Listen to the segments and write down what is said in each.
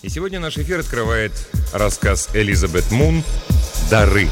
И сегодня наш эфир открывает рассказ Элизабет Мун «Дары».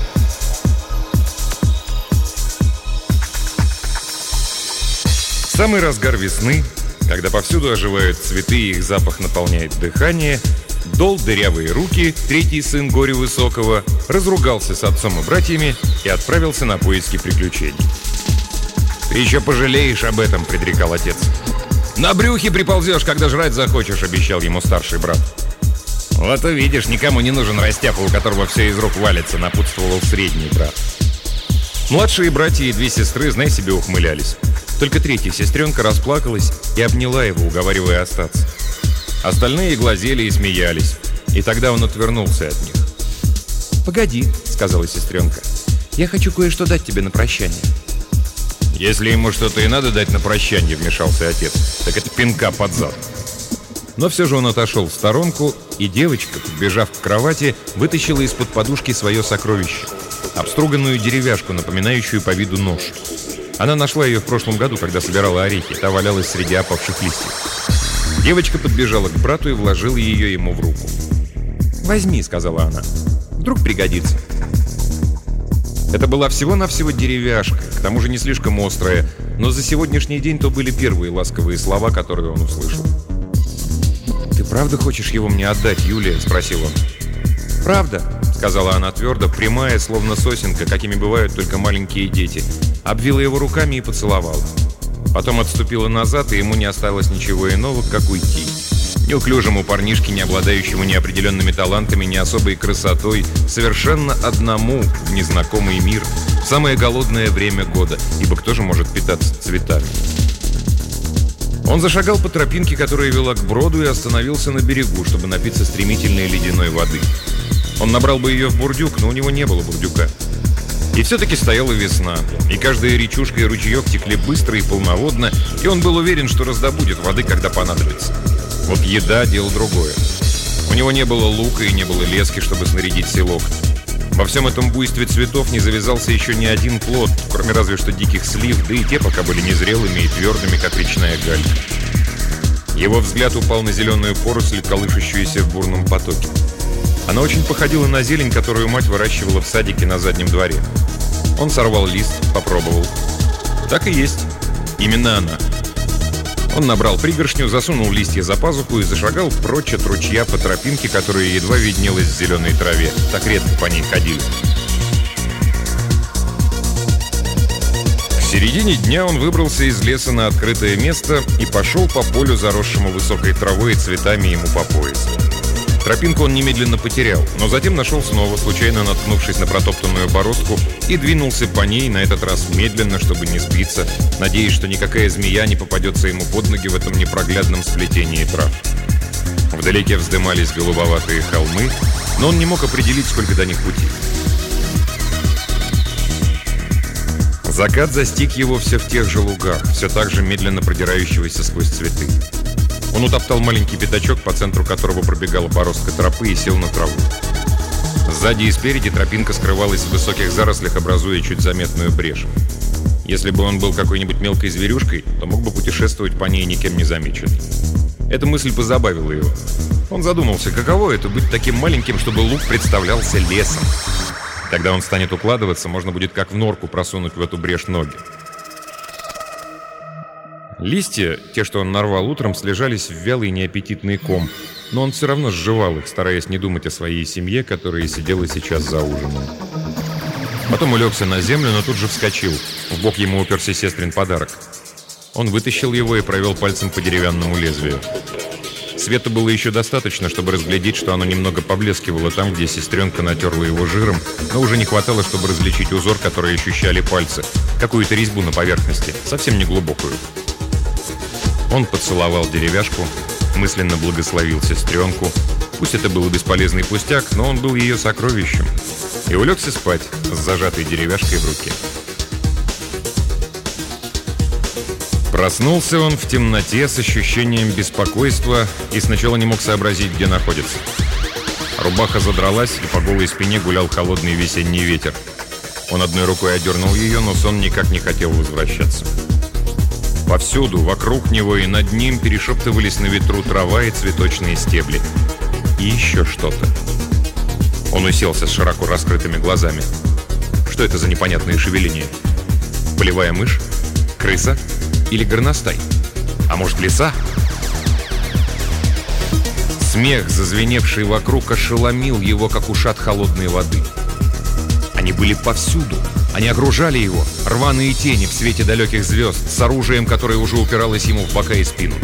В самый разгар весны, когда повсюду оживают цветы и их запах наполняет дыхание, Дол Дырявые Руки, третий сын Горя Высокого, разругался с отцом и братьями и отправился на поиски приключений. «Ты еще пожалеешь об этом», — предрекал отец. «На брюхе приползешь, когда жрать захочешь», — обещал ему старший брат. «Вот увидишь, никому не нужен растяпа, у которого все из рук валится», — напутствовал средний брат. Младшие братья и две сестры, знай себе, ухмылялись. Только третья сестренка расплакалась и обняла его, уговаривая остаться. Остальные глазели и смеялись, и тогда он отвернулся от них. «Погоди», — сказала сестренка, — «я хочу кое-что дать тебе на прощание». «Если ему что-то и надо дать на прощание», — вмешался отец, — «так это пинка под зад». Но все же он отошел в сторонку, и девочка, подбежав к кровати, вытащила из-под подушки свое сокровище — обструганную деревяшку, напоминающую по виду нож. Она нашла ее в прошлом году, когда собирала орехи, та валялась среди опавших листьев. Девочка подбежала к брату и вложила ее ему в руку. «Возьми», — сказала она, — «вдруг пригодится». Это была всего-навсего деревяшка, к тому же не слишком острая, но за сегодняшний день то были первые ласковые слова, которые он услышал. «Ты правда хочешь его мне отдать, Юлия?» — спросил он. «Правда», — сказала она твердо, прямая, словно сосенка, какими бывают только маленькие дети. Обвила его руками и поцеловала. Потом отступила назад, и ему не осталось ничего иного, как уйти. Неуклюжему парнишке, не обладающему ни определенными талантами, ни особой красотой, совершенно одному в незнакомый мир, в самое голодное время года, ибо кто же может питаться цветами? Он зашагал по тропинке, которая вела к броду, и остановился на берегу, чтобы напиться стремительной ледяной воды. Он набрал бы ее в бурдюк, но у него не было бурдюка. И все-таки стояла весна, и каждая речушка и ручеек текли быстро и полноводно, и он был уверен, что раздобудет воды, когда понадобится. Вот еда – дело другое. У него не было лука и не было лески, чтобы снарядить селок. Во всем этом буйстве цветов не завязался еще ни один плод, кроме разве что диких слив, да и те пока были незрелыми и твердыми, как речная галька. Его взгляд упал на зеленую поросль, колышущуюся в бурном потоке. Она очень походила на зелень, которую мать выращивала в садике на заднем дворе. Он сорвал лист, попробовал. Так и есть. Именно она. Он набрал пригоршню, засунул листья за пазуху и зашагал прочь от ручья по тропинке, которая едва виднелась в зеленой траве. Так редко по ней ходили. К середине дня он выбрался из леса на открытое место и пошел по полю, заросшему высокой травой и цветами ему по пояс. Тропинку он немедленно потерял, но затем нашел снова, случайно наткнувшись на протоптанную бороздку, и двинулся по ней, на этот раз медленно, чтобы не сбиться, надеясь, что никакая змея не попадется ему под ноги в этом непроглядном сплетении трав. Вдалеке вздымались голубоватые холмы, но он не мог определить, сколько до них пути. Закат застиг его все в тех же лугах, все так же медленно продирающегося сквозь цветы. Он утоптал маленький пятачок, по центру которого пробегала бороздка тропы, и сел на траву. Сзади и спереди тропинка скрывалась в высоких зарослях, образуя чуть заметную брешь. Если бы он был какой-нибудь мелкой зверюшкой, то мог бы путешествовать по ней никем не замеченный. Эта мысль позабавила его. Он задумался, каково это быть таким маленьким, чтобы луг представлялся лесом. Когда он станет укладываться, можно будет как в норку просунуть в эту брешь ноги. Листья, те, что он нарвал утром, слежались в вялый неаппетитный ком, но он все равно сживал их, стараясь не думать о своей семье, которая сидела сейчас за ужином. Потом улегся на землю, но тут же вскочил. В бок ему уперся сестрин подарок. Он вытащил его и провел пальцем по деревянному лезвию. Света было еще достаточно, чтобы разглядеть, что оно немного поблескивало там, где сестренка натерла его жиром, но уже не хватало, чтобы различить узор, который ощущали пальцы, какую-то резьбу на поверхности, совсем не глубокую. Он поцеловал деревяшку, мысленно благословил сестренку. Пусть это был бесполезный пустяк, но он был ее сокровищем. И улегся спать с зажатой деревяшкой в руке. Проснулся он в темноте с ощущением беспокойства и сначала не мог сообразить, где находится. Рубаха задралась, и по голой спине гулял холодный весенний ветер. Он одной рукой одернул ее, но сон никак не хотел возвращаться. Повсюду, вокруг него и над ним перешептывались на ветру трава и цветочные стебли. и еще что-то. Он уселся с широко раскрытыми глазами. Что это за непонятные шевеления? Полевая мышь? Крыса? Или горностай? А может, лиса? Смех, зазвеневший вокруг, ошеломил его, как ушат холодной воды. Они были повсюду. Они окружали его, рваные тени в свете далеких звезд, с оружием, которое уже упиралось ему в бока и спину.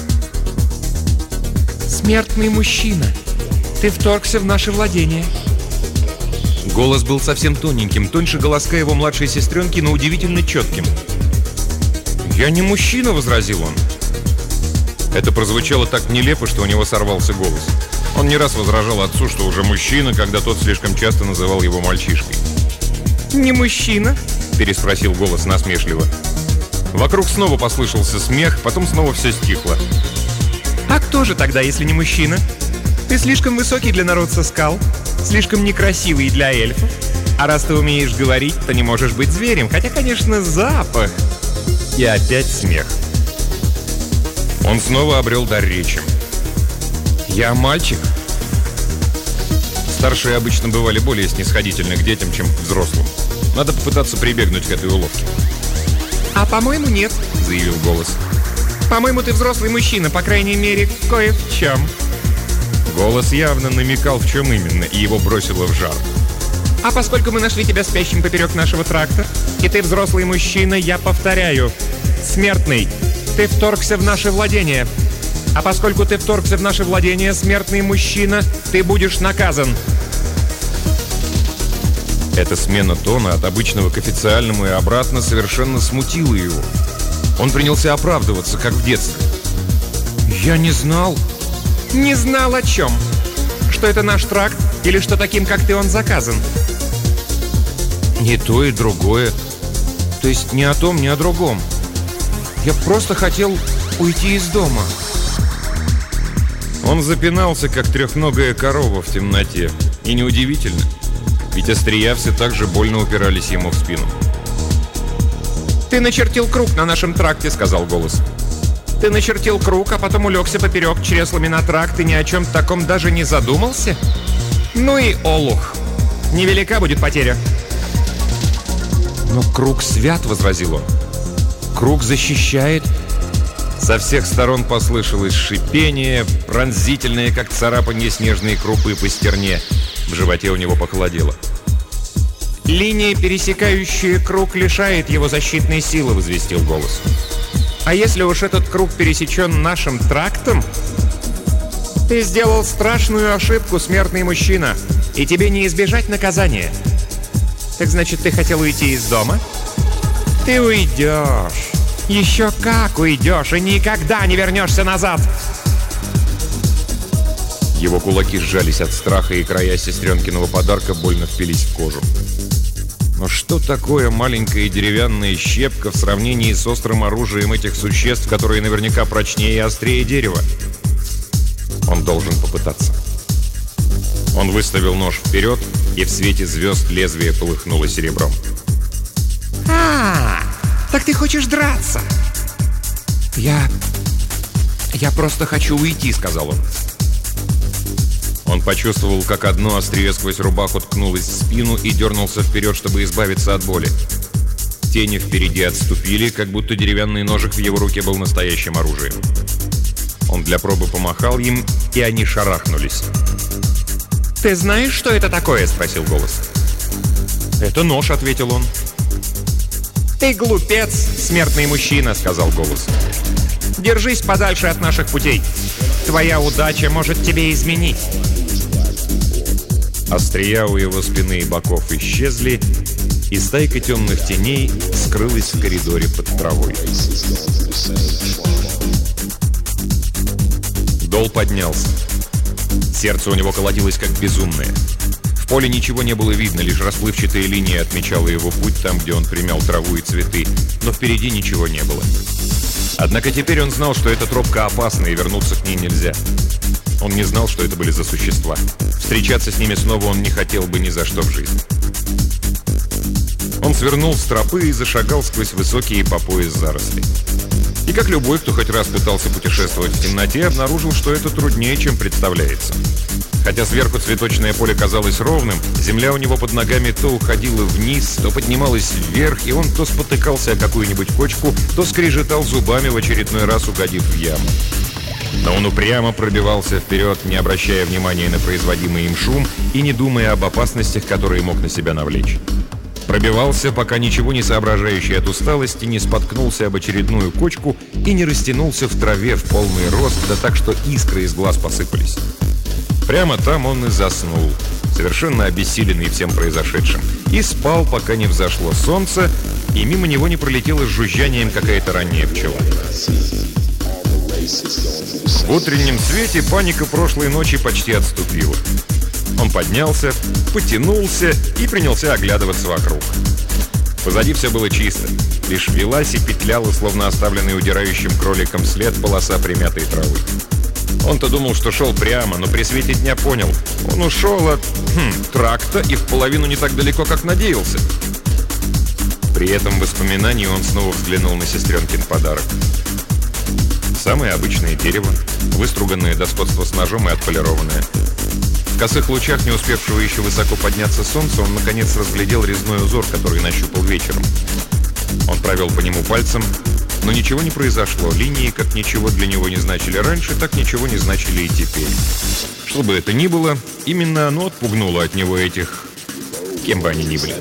«Смертный мужчина, ты вторгся в наше владение». Голос был совсем тоненьким, тоньше голоска его младшей сестренки, но удивительно четким. «Я не мужчина», — возразил он. Это прозвучало так нелепо, что у него сорвался голос. Он не раз возражал отцу, что уже мужчина, когда тот слишком часто называл его мальчишкой. «Не мужчина?» — переспросил голос насмешливо. Вокруг снова послышался смех, потом снова все стихло. «А кто же тогда, если не мужчина? Ты слишком высокий для народца скал, слишком некрасивый для эльфов. А раз ты умеешь говорить, то не можешь быть зверем, хотя, конечно, запах...» И опять смех. Он снова обрел дар речи. «Я мальчик». Старшие обычно бывали более снисходительны к детям, чем к взрослым. Надо попытаться прибегнуть к этой уловке. «А по-моему, нет», — заявил голос. «По-моему, ты взрослый мужчина, по крайней мере, кое в чем». Голос явно намекал, в чем именно, и его бросило в жар. «А поскольку мы нашли тебя спящим поперек нашего тракта, и ты взрослый мужчина, я повторяю, смертный, ты вторгся в наше владение. А поскольку ты вторгся в наше владение, смертный мужчина, ты будешь наказан». Эта смена тона от обычного к официальному и обратно совершенно смутила его. Он принялся оправдываться, как в детстве. «Я не знал». «Не знал о чем? Что это наш тракт, или что таким, как ты, он заказан?» «Не то и другое. То есть не о том, не о другом. Я просто хотел уйти из дома». Он запинался, как трехногая корова в темноте. И неудивительно, ведь острия все так же больно упирались ему в спину. «Ты начертил круг на нашем тракте», — сказал голос. «Ты начертил круг, а потом улегся поперек чреслами на тракт и ни о чем таком даже не задумался? Ну и олух! Невелика будет потеря». «Но круг свят», — возразил он. «Круг защищает». Со всех сторон послышалось шипение, пронзительное, как царапанье снежной крупы по стерне. В животе у него похолодело. «Линия, пересекающая круг, лишает его защитной силы», — возвестил голос. «А если уж этот круг пересечен нашим трактом, ты сделал страшную ошибку, смертный мужчина, и тебе не избежать наказания. Так значит, ты хотел уйти из дома? Ты уйдешь. Еще как уйдешь, и никогда не вернешься назад!» Его кулаки сжались от страха, и края сестренкиного подарка больно впились в кожу. Но что такое маленькая деревянная щепка в сравнении с острым оружием этих существ, которые наверняка прочнее и острее дерева? Он должен попытаться. Он выставил нож вперед, и в свете звезд лезвие полыхнуло серебром. Так ты хочешь драться?» Я просто хочу уйти», — сказал он. Он почувствовал, как одно острие сквозь рубаху ткнулось в спину и дернулся вперед, чтобы избавиться от боли. Тени впереди отступили, как будто деревянный ножик в его руке был настоящим оружием. Он для пробы помахал им, и они шарахнулись. «Ты знаешь, что это такое?» — спросил голос. «Это нож», — ответил он. «Ты глупец, смертный мужчина», — сказал голос. «Держись подальше от наших путей. Твоя удача может тебе изменить». Острия у его спины и боков исчезли, и стайка темных теней скрылась в коридоре под травой. Дол поднялся. Сердце у него колотилось как безумное. В поле ничего не было видно, лишь расплывчатая линия отмечала его путь там, где он примял траву и цветы, но впереди ничего не было. Однако теперь он знал, что эта тропка опасна, и вернуться к ней нельзя. Он не знал, что это были за существа. Встречаться с ними снова он не хотел бы ни за что в жизни. Он свернул с тропы и зашагал сквозь высокие по пояс заросли. И как любой, кто хоть раз пытался путешествовать в темноте, обнаружил, что это труднее, чем представляется. Хотя сверху цветочное поле казалось ровным, земля у него под ногами то уходила вниз, то поднималась вверх, и он то спотыкался о какую-нибудь кочку, то скрежетал зубами, в очередной раз угодив в яму. Но он упрямо пробивался вперед, не обращая внимания на производимый им шум и не думая об опасностях, которые мог на себя навлечь. Пробивался, пока ничего не соображающий от усталости не споткнулся об очередную кочку и не растянулся в траве в полный рост, да так, что искры из глаз посыпались. Прямо там он и заснул, совершенно обессиленный всем произошедшим, и спал, пока не взошло солнце, и мимо него не пролетела с жужжанием какая-то ранняя пчела. В утреннем свете паника прошлой ночи почти отступила. Он поднялся, потянулся и принялся оглядываться вокруг. Позади все было чисто. Лишь велась и петляла, словно оставленный удирающим кроликом след, полоса примятой травы. Он-то думал, что шел прямо, но при свете дня понял. Он ушел от тракта и в половину не так далеко, как надеялся. При этом воспоминании он снова взглянул на сестренкин подарок. Самое обычное дерево, выструганное до сходства с ножом и отполированное. В косых лучах, не успевшего еще высоко подняться солнца, он наконец разглядел резной узор, который нащупал вечером. Он провел по нему пальцем, но ничего не произошло. Линии, как ничего для него не значили раньше, так ничего не значили и теперь. Что бы это ни было, именно оно отпугнуло от него этих, кем бы они ни были.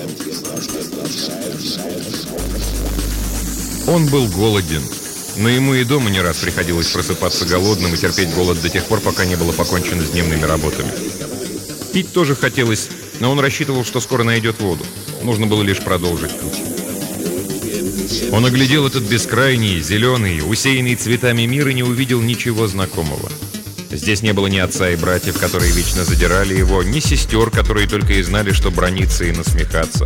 Он был голоден, но ему и дома не раз приходилось просыпаться голодным и терпеть голод до тех пор, пока не было покончено с дневными работами. Пить тоже хотелось, но он рассчитывал, что скоро найдет воду. Нужно было лишь продолжить путь. Он оглядел этот бескрайний, зеленый, усеянный цветами мир и не увидел ничего знакомого. Здесь не было ни отца и братьев, которые вечно задирали его, ни сестер, которые только и знали, что браниться и насмехаться.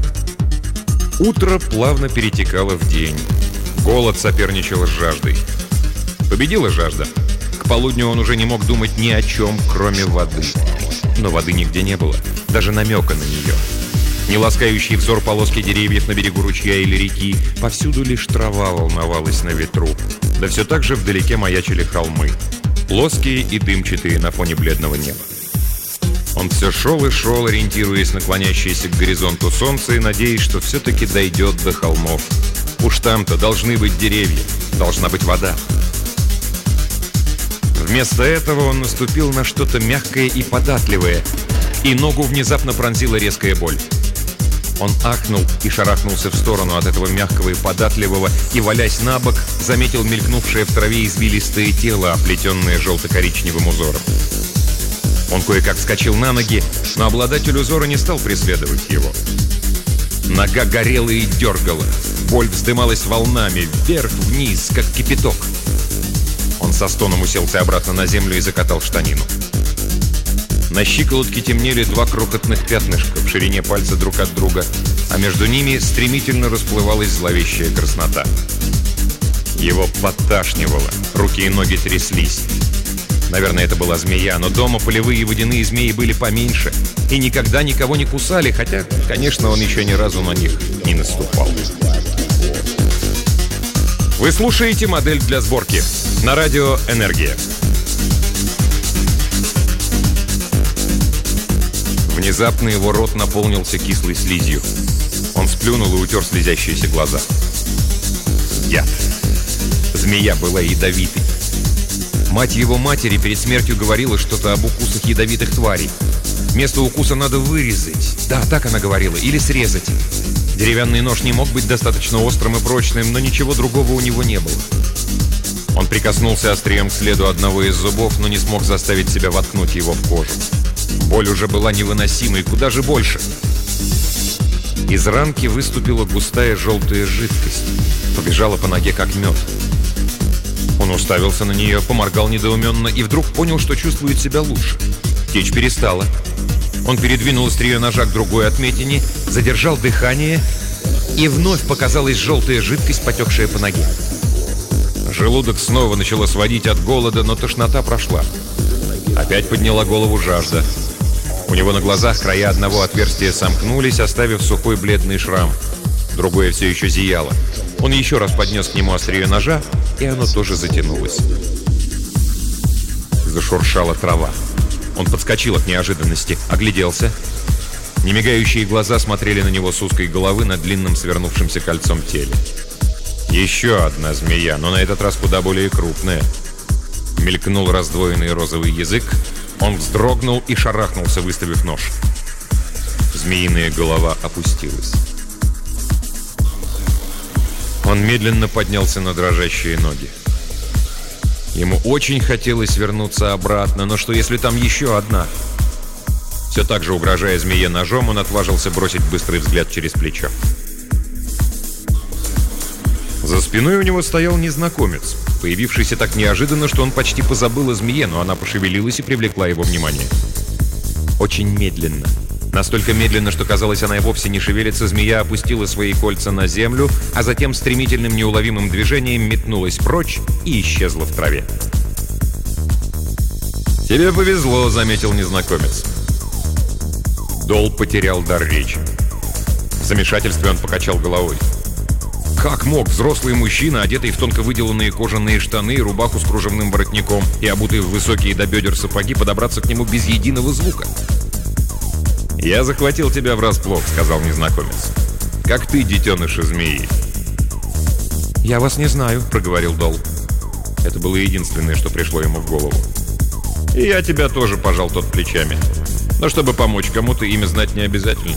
Утро плавно перетекало в день. Голод соперничал с жаждой. Победила жажда. К полудню он уже не мог думать ни о чем, кроме воды. Но воды нигде не было, даже намека на нее. Не ласкающий взор полоски деревьев на берегу ручья или реки, повсюду лишь трава волновалась на ветру. Да все так же вдалеке маячили холмы, плоские и дымчатые на фоне бледного неба. Он все шел и шел, ориентируясь на клонящееся к горизонту солнце и надеясь, что все-таки дойдет до холмов. Уж там-то должны быть деревья, должна быть вода. Вместо этого он наступил на что-то мягкое и податливое, и ногу внезапно пронзила резкая боль. Он ахнул и шарахнулся в сторону от этого мягкого и податливого, и, валясь на бок, заметил мелькнувшее в траве извилистое тело, оплетенное желто-коричневым узором. Он кое-как вскочил на ноги, но обладатель узора не стал преследовать его. Нога горела и дергала. Боль вздымалась волнами, вверх-вниз, как кипяток. Он со стоном уселся обратно на землю и закатал штанину. На щиколотке темнели два крохотных пятнышка в ширине пальца друг от друга, а между ними стремительно расплывалась зловещая краснота. Его подташнивало, руки и ноги тряслись. Наверное, это была змея, но дома полевые водяные змеи были поменьше и никогда никого не кусали, хотя, конечно, он еще ни разу на них не наступал. Вы слушаете «Модель для сборки» на радио «Энергия». Внезапно его рот наполнился кислой слизью. Он сплюнул и утер слезящиеся глаза. Яд. Змея была ядовитой. Мать его матери перед смертью говорила что-то об укусах ядовитых тварей. Место укуса надо вырезать. Да, так она говорила. Или срезать. Деревянный нож не мог быть достаточно острым и прочным, но ничего другого у него не было. Он прикоснулся острием к следу одного из зубов, но не смог заставить себя воткнуть его в кожу. Боль уже была невыносимой, куда же больше. Из ранки выступила густая желтая жидкость. Побежала по ноге, как мед. Он уставился на нее, поморгал недоуменно и вдруг понял, что чувствует себя лучше. Течь перестала. Он передвинул острие ножа к другой отметине, задержал дыхание, и вновь показалась желтая жидкость, потекшая по ноге. Желудок снова начало сводить от голода, но тошнота прошла. Опять подняла голову жажда. У него на глазах края одного отверстия сомкнулись, оставив сухой бледный шрам. Другое все еще зияло. Он еще раз поднес к нему острие ножа, и оно тоже затянулось. Зашуршала трава. Он подскочил от неожиданности, огляделся. Немигающие глаза смотрели на него с узкой головы на длинном свернувшемся кольцом теле. Еще одна змея, но на этот раз куда более крупная. Мелькнул раздвоенный розовый язык. Он вздрогнул и шарахнулся, выставив нож. Змеиная голова опустилась. Он медленно поднялся на дрожащие ноги. Ему очень хотелось вернуться обратно, но что если там еще одна? Все так же угрожая змее ножом, он отважился бросить быстрый взгляд через плечо. За спиной у него стоял незнакомец, появившийся так неожиданно, что он почти позабыл о змее, но она пошевелилась и привлекла его внимание. Очень медленно. Настолько медленно, что казалось, она и вовсе не шевелится, змея опустила свои кольца на землю, а затем стремительным неуловимым движением метнулась прочь и исчезла в траве. «Тебе повезло», — заметил незнакомец. Дол потерял дар речи. В замешательстве он покачал головой. Как мог взрослый мужчина, одетый в тонко выделанные кожаные штаны и рубаху с кружевным воротником и обутый в высокие до бедер сапоги, подобраться к нему без единого звука? «Я захватил тебя врасплох», — сказал незнакомец. «Как ты, детеныша змеи?» «Я вас не знаю», — проговорил Дол. Это было единственное, что пришло ему в голову. «И я тебя тоже», — пожал тот плечами. «Но чтобы помочь кому-то, имя знать не обязательно».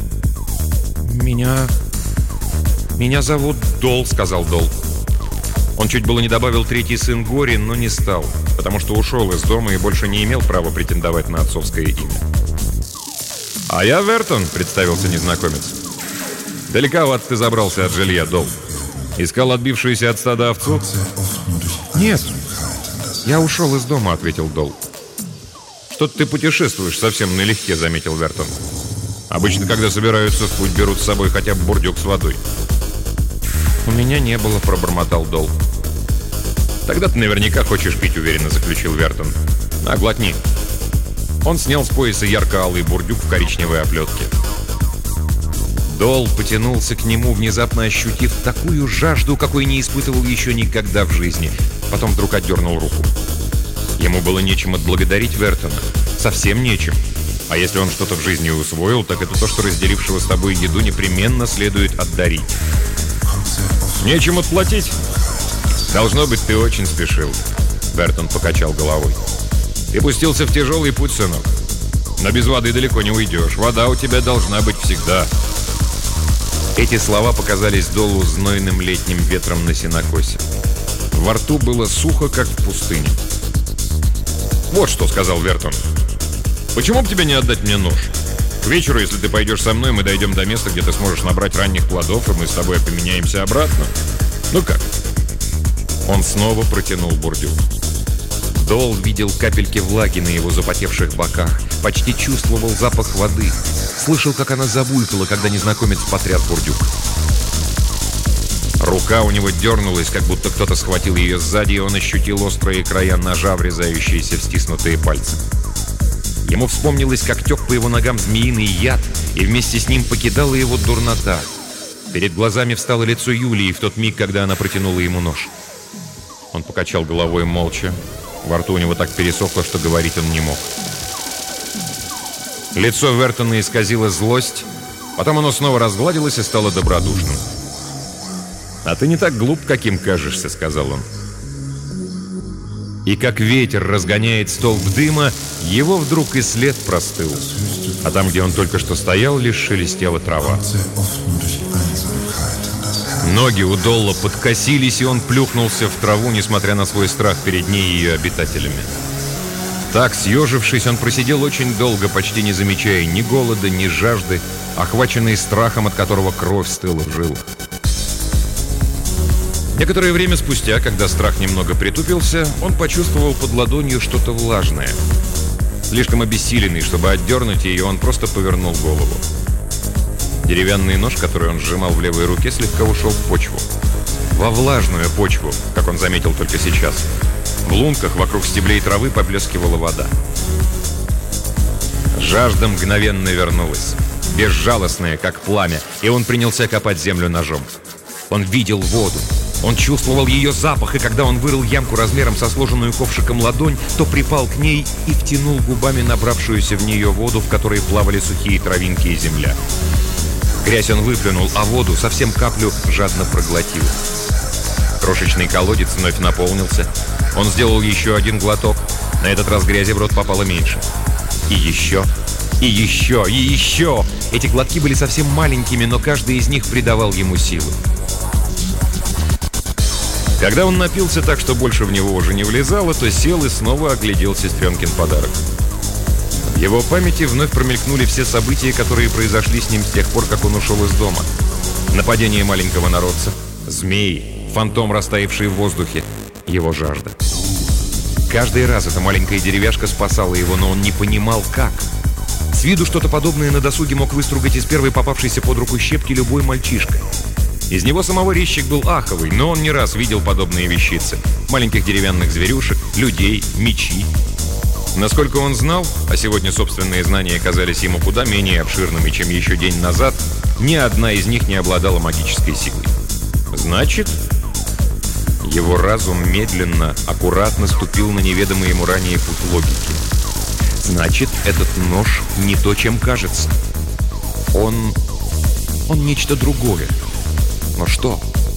«Меня зовут Дол», — сказал Дол. Он чуть было не добавил третий сын Гори, но не стал, потому что ушел из дома и больше не имел права претендовать на отцовское имя. «А я Вертон», — представился незнакомец. «Далековато ты забрался от жилья, Дол. Искал отбившуюся от стада овцу?» «Нет, я ушел из дома», — ответил Дол. «Что-то ты путешествуешь совсем налегке», — заметил Вертон. «Обычно, когда собираются в путь, берут с собой хотя бы бурдюк с водой». «У меня не было», — пробормотал Дол. «Тогда ты наверняка хочешь пить», — уверенно заключил Вертон. «На, глотни». Он снял с пояса ярко-алый бурдюк в коричневой оплетке. Дол потянулся к нему, внезапно ощутив такую жажду, какой не испытывал еще никогда в жизни. Потом вдруг отдернул руку. Ему было нечем отблагодарить Вертона. Совсем нечем. А если он что-то в жизни усвоил, так это то, что разделившего с тобой еду непременно следует отдарить. «Нечем отплатить?» «Должно быть, ты очень спешил», — Вертон покачал головой. «Ты пустился в тяжелый путь, сынок. Но без воды далеко не уйдешь. Вода у тебя должна быть всегда». Эти слова показались Долу знойным летним ветром на сенокосе. Во рту было сухо, как в пустыне. «Вот что», — сказал Вертон. «Почему бы тебе не отдать мне нож? К вечеру, если ты пойдешь со мной, мы дойдем до места, где ты сможешь набрать ранних плодов, и мы с тобой поменяемся обратно. Ну как?» Он снова протянул бурдюк. Дол видел капельки влаги на его запотевших боках, почти чувствовал запах воды, слышал, как она забулькала, когда незнакомец потряс бурдюк. Рука у него дернулась, как будто кто-то схватил ее сзади, и он ощутил острые края ножа, врезающиеся в стиснутые пальцы. Ему вспомнилось, как тек по его ногам змеиный яд, и вместе с ним покидала его дурнота. Перед глазами встало лицо Юлии в тот миг, когда она протянула ему нож. Он покачал головой молча. Во рту у него так пересохло, что говорить он не мог. Лицо Вертона исказило злость, потом оно снова разгладилось и стало добродушным. «А ты не так глуп, каким кажешься», — сказал он. И как ветер разгоняет столб дыма, его вдруг и след простыл. А там, где он только что стоял, лишь шелестела трава. Ноги у Долла подкосились, и он плюхнулся в траву, несмотря на свой страх перед ней и ее обитателями. Так, съежившись, он просидел очень долго, почти не замечая ни голода, ни жажды, охваченный страхом, от которого кровь стыла в жилах. Некоторое время спустя, когда страх немного притупился, он почувствовал под ладонью что-то влажное. Слишком обессиленный, чтобы отдернуть ее, он просто повернул голову. Деревянный нож, который он сжимал в левой руке, слегка ушел в почву. Во влажную почву, как он заметил только сейчас. В лунках вокруг стеблей травы поблескивала вода. Жажда мгновенно вернулась, безжалостная, как пламя, и он принялся копать землю ножом. Он видел воду. Он чувствовал ее запах, и когда он вырыл ямку размером со сложенную ковшиком ладонь, то припал к ней и втянул губами набравшуюся в нее воду, в которой плавали сухие травинки и земля. Грязь он выплюнул, а воду, совсем каплю, жадно проглотил. Крошечный колодец вновь наполнился. Он сделал еще один глоток. На этот раз грязи в рот попало меньше. И еще, и еще, и еще. Эти глотки были совсем маленькими, но каждый из них придавал ему силы. Когда он напился так, что больше в него уже не влезало, то сел и снова оглядел сестренкин подарок. В его памяти вновь промелькнули все события, которые произошли с ним с тех пор, как он ушел из дома. Нападение маленького народца, змеи, фантом, растаявший в воздухе, его жажда. Каждый раз эта маленькая деревяшка спасала его, но он не понимал, как. С виду что-то подобное на досуге мог выстругать из первой попавшейся под руку щепки любой мальчишка. Из него самого резчик был аховый, но он не раз видел подобные вещицы. Маленьких деревянных зверюшек, людей, мечи. Насколько он знал, а сегодня собственные знания казались ему куда менее обширными, чем еще день назад, ни одна из них не обладала магической силой. Значит, его разум медленно, аккуратно ступил на неведомый ему ранее путь логики. Значит, этот нож не то, чем кажется. Он нечто другое. Но что?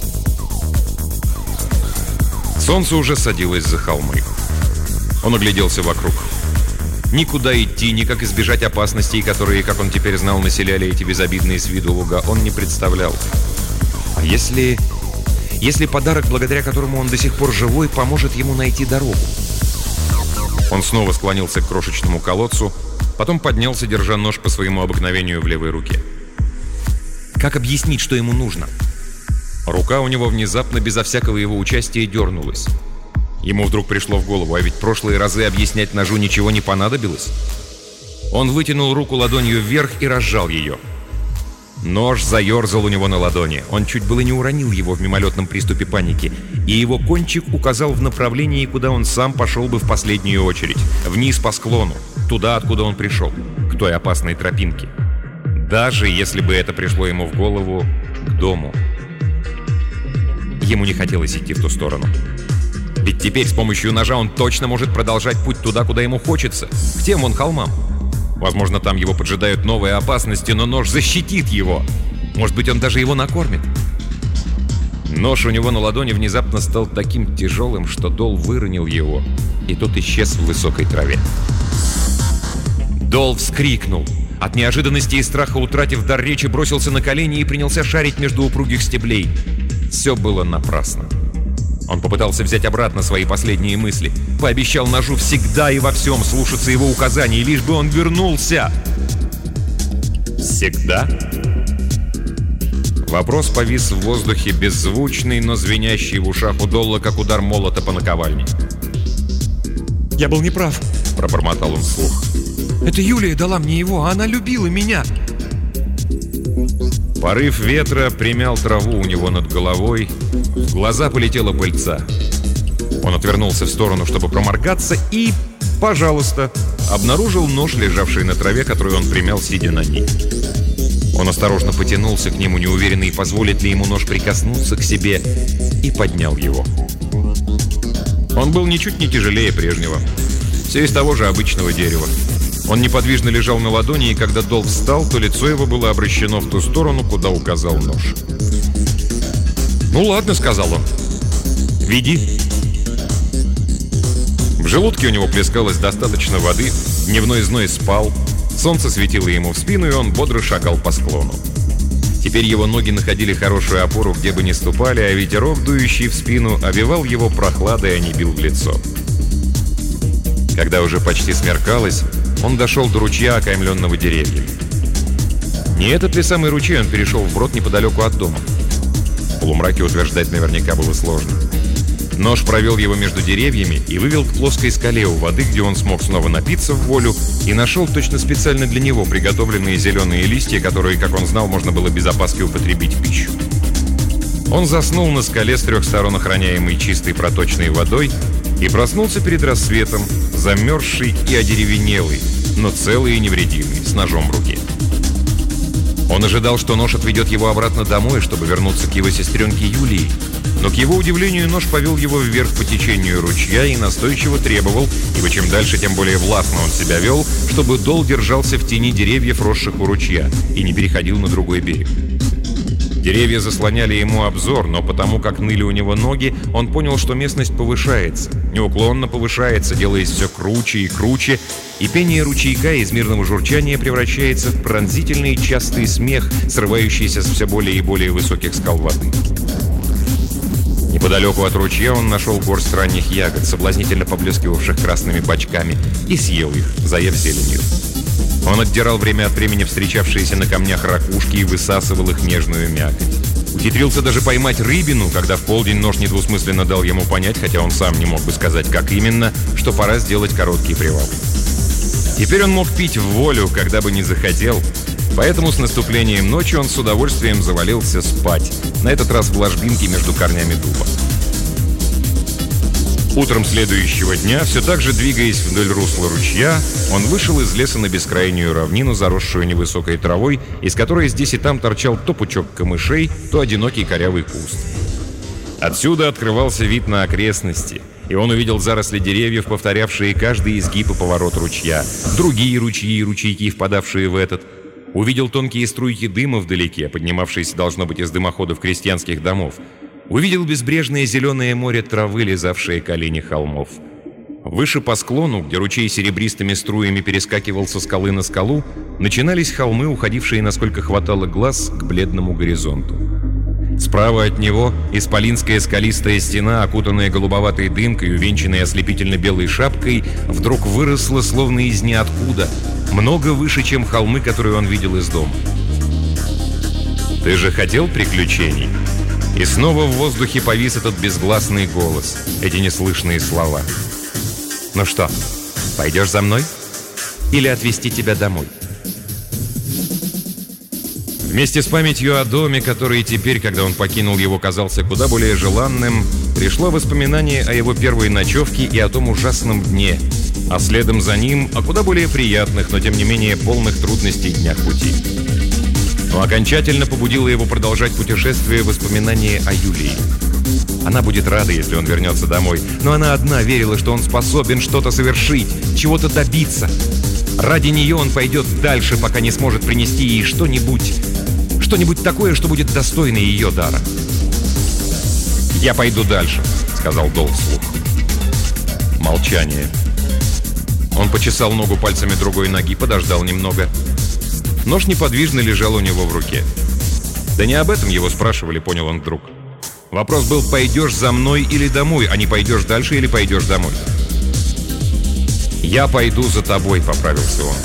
Солнце уже садилось за холмы. Он огляделся вокруг. Никуда идти, ни как избежать опасностей, которые, как он теперь знал, населяли эти безобидные с виду луга, он не представлял. А если подарок, благодаря которому он до сих пор живой, поможет ему найти дорогу? Он снова склонился к крошечному колодцу, потом поднялся, держа нож по своему обыкновению в левой руке. Как объяснить, что ему нужно? Рука у него внезапно, безо всякого его участия, дернулась. Ему вдруг пришло в голову, а ведь прошлые разы объяснять ножу ничего не понадобилось. Он вытянул руку ладонью вверх и разжал ее. Нож заерзал у него на ладони. Он чуть было не уронил его в мимолетном приступе паники, и его кончик указал в направлении, куда он сам пошел бы в последнюю очередь. Вниз по склону, туда, откуда он пришел, к той опасной тропинке. Даже если бы это пришло ему в голову, к дому. Ему не хотелось идти в ту сторону. Ведь теперь с помощью ножа он точно может продолжать путь туда, куда ему хочется, к тем вон холмам. Возможно, там его поджидают новые опасности, но нож защитит его. Может быть, он даже его накормит. Нож у него на ладони внезапно стал таким тяжелым, что Дол выронил его, и тот исчез в высокой траве. Дол вскрикнул. От неожиданности и страха, утратив дар речи, бросился на колени и принялся шарить между упругих стеблей. Все было напрасно. Он попытался взять обратно свои последние мысли. Пообещал ножу всегда и во всем слушаться его указаний, лишь бы он вернулся. Всегда? Вопрос повис в воздухе, беззвучный, но звенящий в ушах у Долла, как удар молота по наковальне. «Я был неправ», — пробормотал он вслух. «Это Юлия дала мне его, а она любила меня». Порыв ветра примял траву у него над головой, в глаза полетела пыльца. Он отвернулся в сторону, чтобы проморгаться, и, пожалуйста, обнаружил нож, лежавший на траве, который он примял, сидя на ней. Он осторожно потянулся к нему, неуверенный, позволит ли ему нож прикоснуться к себе, и поднял его. Он был ничуть не тяжелее прежнего. Все из того же обычного дерева. Он неподвижно лежал на ладони, и когда Дол встал, то лицо его было обращено в ту сторону, куда указал нож. «Ну ладно», — сказал он. «Веди». В желудке у него плескалось достаточно воды, дневной зной спал, солнце светило ему в спину, и он бодро шагал по склону. Теперь его ноги находили хорошую опору, где бы ни ступали, а ветерок, дующий в спину, овевал его прохладой, а не бил в лицо. Когда уже почти смеркалось, он дошел до ручья, окаймленного деревьями. Не этот ли самый ручей он перешел вброд неподалеку от дома? В полумраке утверждать наверняка было сложно. Нож провел его между деревьями и вывел к плоской скале у воды, где он смог снова напиться в волю, и нашел точно специально для него приготовленные зеленые листья, которые, как он знал, можно было без опаски употребить в пищу. Он заснул на скале с трех сторон, охраняемой чистой проточной водой, и проснулся перед рассветом, замерзший и одеревенелый, но целый и невредимый, с ножом в руке. Он ожидал, что нож отведет его обратно домой, чтобы вернуться к его сестренке Юлии, Но, к его удивлению, нож повел его вверх по течению ручья и настойчиво требовал, ибо чем дальше, тем более властно он себя вел, чтобы Дол держался в тени деревьев, росших у ручья, и не переходил на другой берег. Деревья заслоняли ему обзор, но потому как ныли у него ноги, он понял, что местность повышается, неуклонно повышается, делаясь все круче и круче, и пение ручейка из мирного журчания превращается в пронзительный частый смех, срывающийся с все более и более высоких скал воды. Неподалеку от ручья он нашел горсть ранних ягод, соблазнительно поблескивавших красными бочками, и съел их, заев зеленью. Он отдирал время от времени встречавшиеся на камнях ракушки и высасывал их нежную мякоть. Ухитрился даже поймать рыбину, когда в полдень нож недвусмысленно дал ему понять, хотя он сам не мог бы сказать, как именно, что пора сделать короткий привал. Теперь он мог пить в волю, когда бы не захотел, поэтому с наступлением ночи он с удовольствием завалился спать, на этот раз в ложбинке между корнями дуба. Утром следующего дня, все так же двигаясь вдоль русла ручья, он вышел из леса на бескрайнюю равнину, заросшую невысокой травой, из которой здесь и там торчал то пучок камышей, то одинокий корявый куст. Отсюда открывался вид на окрестности, и он увидел заросли деревьев, повторявшие каждый изгиб и поворот ручья, другие ручьи и ручейки, впадавшие в этот. Увидел тонкие струйки дыма вдалеке, поднимавшиеся, должно быть, из дымоходов крестьянских домов. Увидел безбрежное зеленое море травы, лизавшее колени холмов. Выше по склону, где ручей серебристыми струями перескакивал со скалы на скалу, начинались холмы, уходившие, насколько хватало глаз, к бледному горизонту. Справа от него исполинская скалистая стена, окутанная голубоватой дымкой, увенчанная ослепительно-белой шапкой, вдруг выросла словно из ниоткуда, много выше, чем холмы, которые он видел из дома. «Ты же хотел приключений?» И снова в воздухе повис этот безгласный голос, эти неслышные слова. «Ну что, пойдешь за мной? Или отвезти тебя домой?» Вместе с памятью о доме, который теперь, когда он покинул его, казался куда более желанным, пришло воспоминание о его первой ночевке и о том ужасном дне, а следом за ним о куда более приятных, но тем не менее полных трудностей днях пути. Но окончательно побудило его продолжать путешествие воспоминание о Юлии. Она будет рада, если он вернется домой, но она одна верила, что он способен что-то совершить, чего-то добиться. Ради нее он пойдет дальше, пока не сможет принести ей что-нибудь такое, что будет достойно ее дара. «Я пойду дальше», — сказал Дол вслух. Молчание. Он почесал ногу пальцами другой ноги, подождал немного. Нож неподвижно лежал у него в руке. Да не об этом его спрашивали, понял он вдруг. Вопрос был: пойдешь за мной или домой, а не пойдешь дальше или пойдешь домой. «Я пойду за тобой», — поправился он.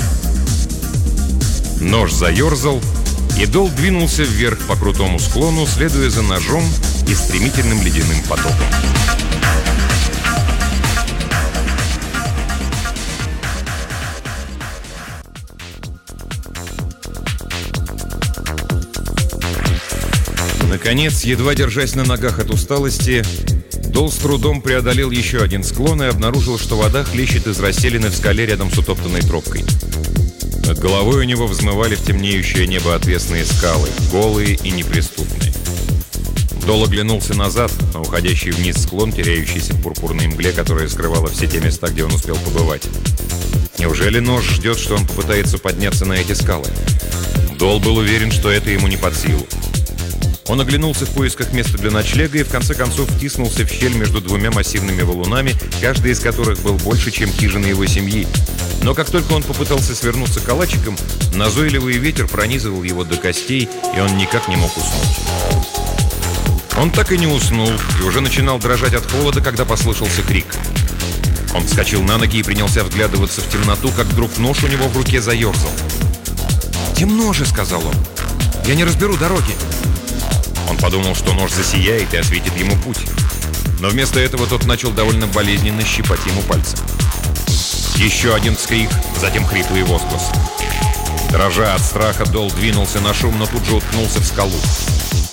Нож заерзал, и Дол двинулся вверх по крутому склону, следуя за ножом и стремительным ледяным потоком. Наконец, едва держась на ногах от усталости, Дол с трудом преодолел еще один склон и обнаружил, что вода хлещет из расселины в скале рядом с утоптанной тропкой. Над головой у него взмывали в темнеющее небо отвесные скалы, голые и неприступные. Дол оглянулся назад, на уходящий вниз склон, теряющийся в пурпурной мгле, которая скрывала все те места, где он успел побывать. Неужели нож ждет, что он попытается подняться на эти скалы? Дол был уверен, что это ему не под силу. Он оглянулся в поисках места для ночлега и в конце концов втиснулся в щель между двумя массивными валунами, каждый из которых был больше, чем хижина его семьи. Но как только он попытался свернуться калачиком, назойливый ветер пронизывал его до костей, и он никак не мог уснуть. Он так и не уснул, и уже начинал дрожать от холода, когда послышался крик. Он вскочил на ноги и принялся вглядываться в темноту, как вдруг нож у него в руке заерзал. «Темно же», — сказал он. «Я не разберу дороги». Он подумал, что нож засияет и осветит ему путь. Но вместо этого тот начал довольно болезненно щипать ему пальцы. Еще один вскрик, затем хриплый возглас. Дрожа от страха, Дол двинулся на шум, но тут же уткнулся в скалу.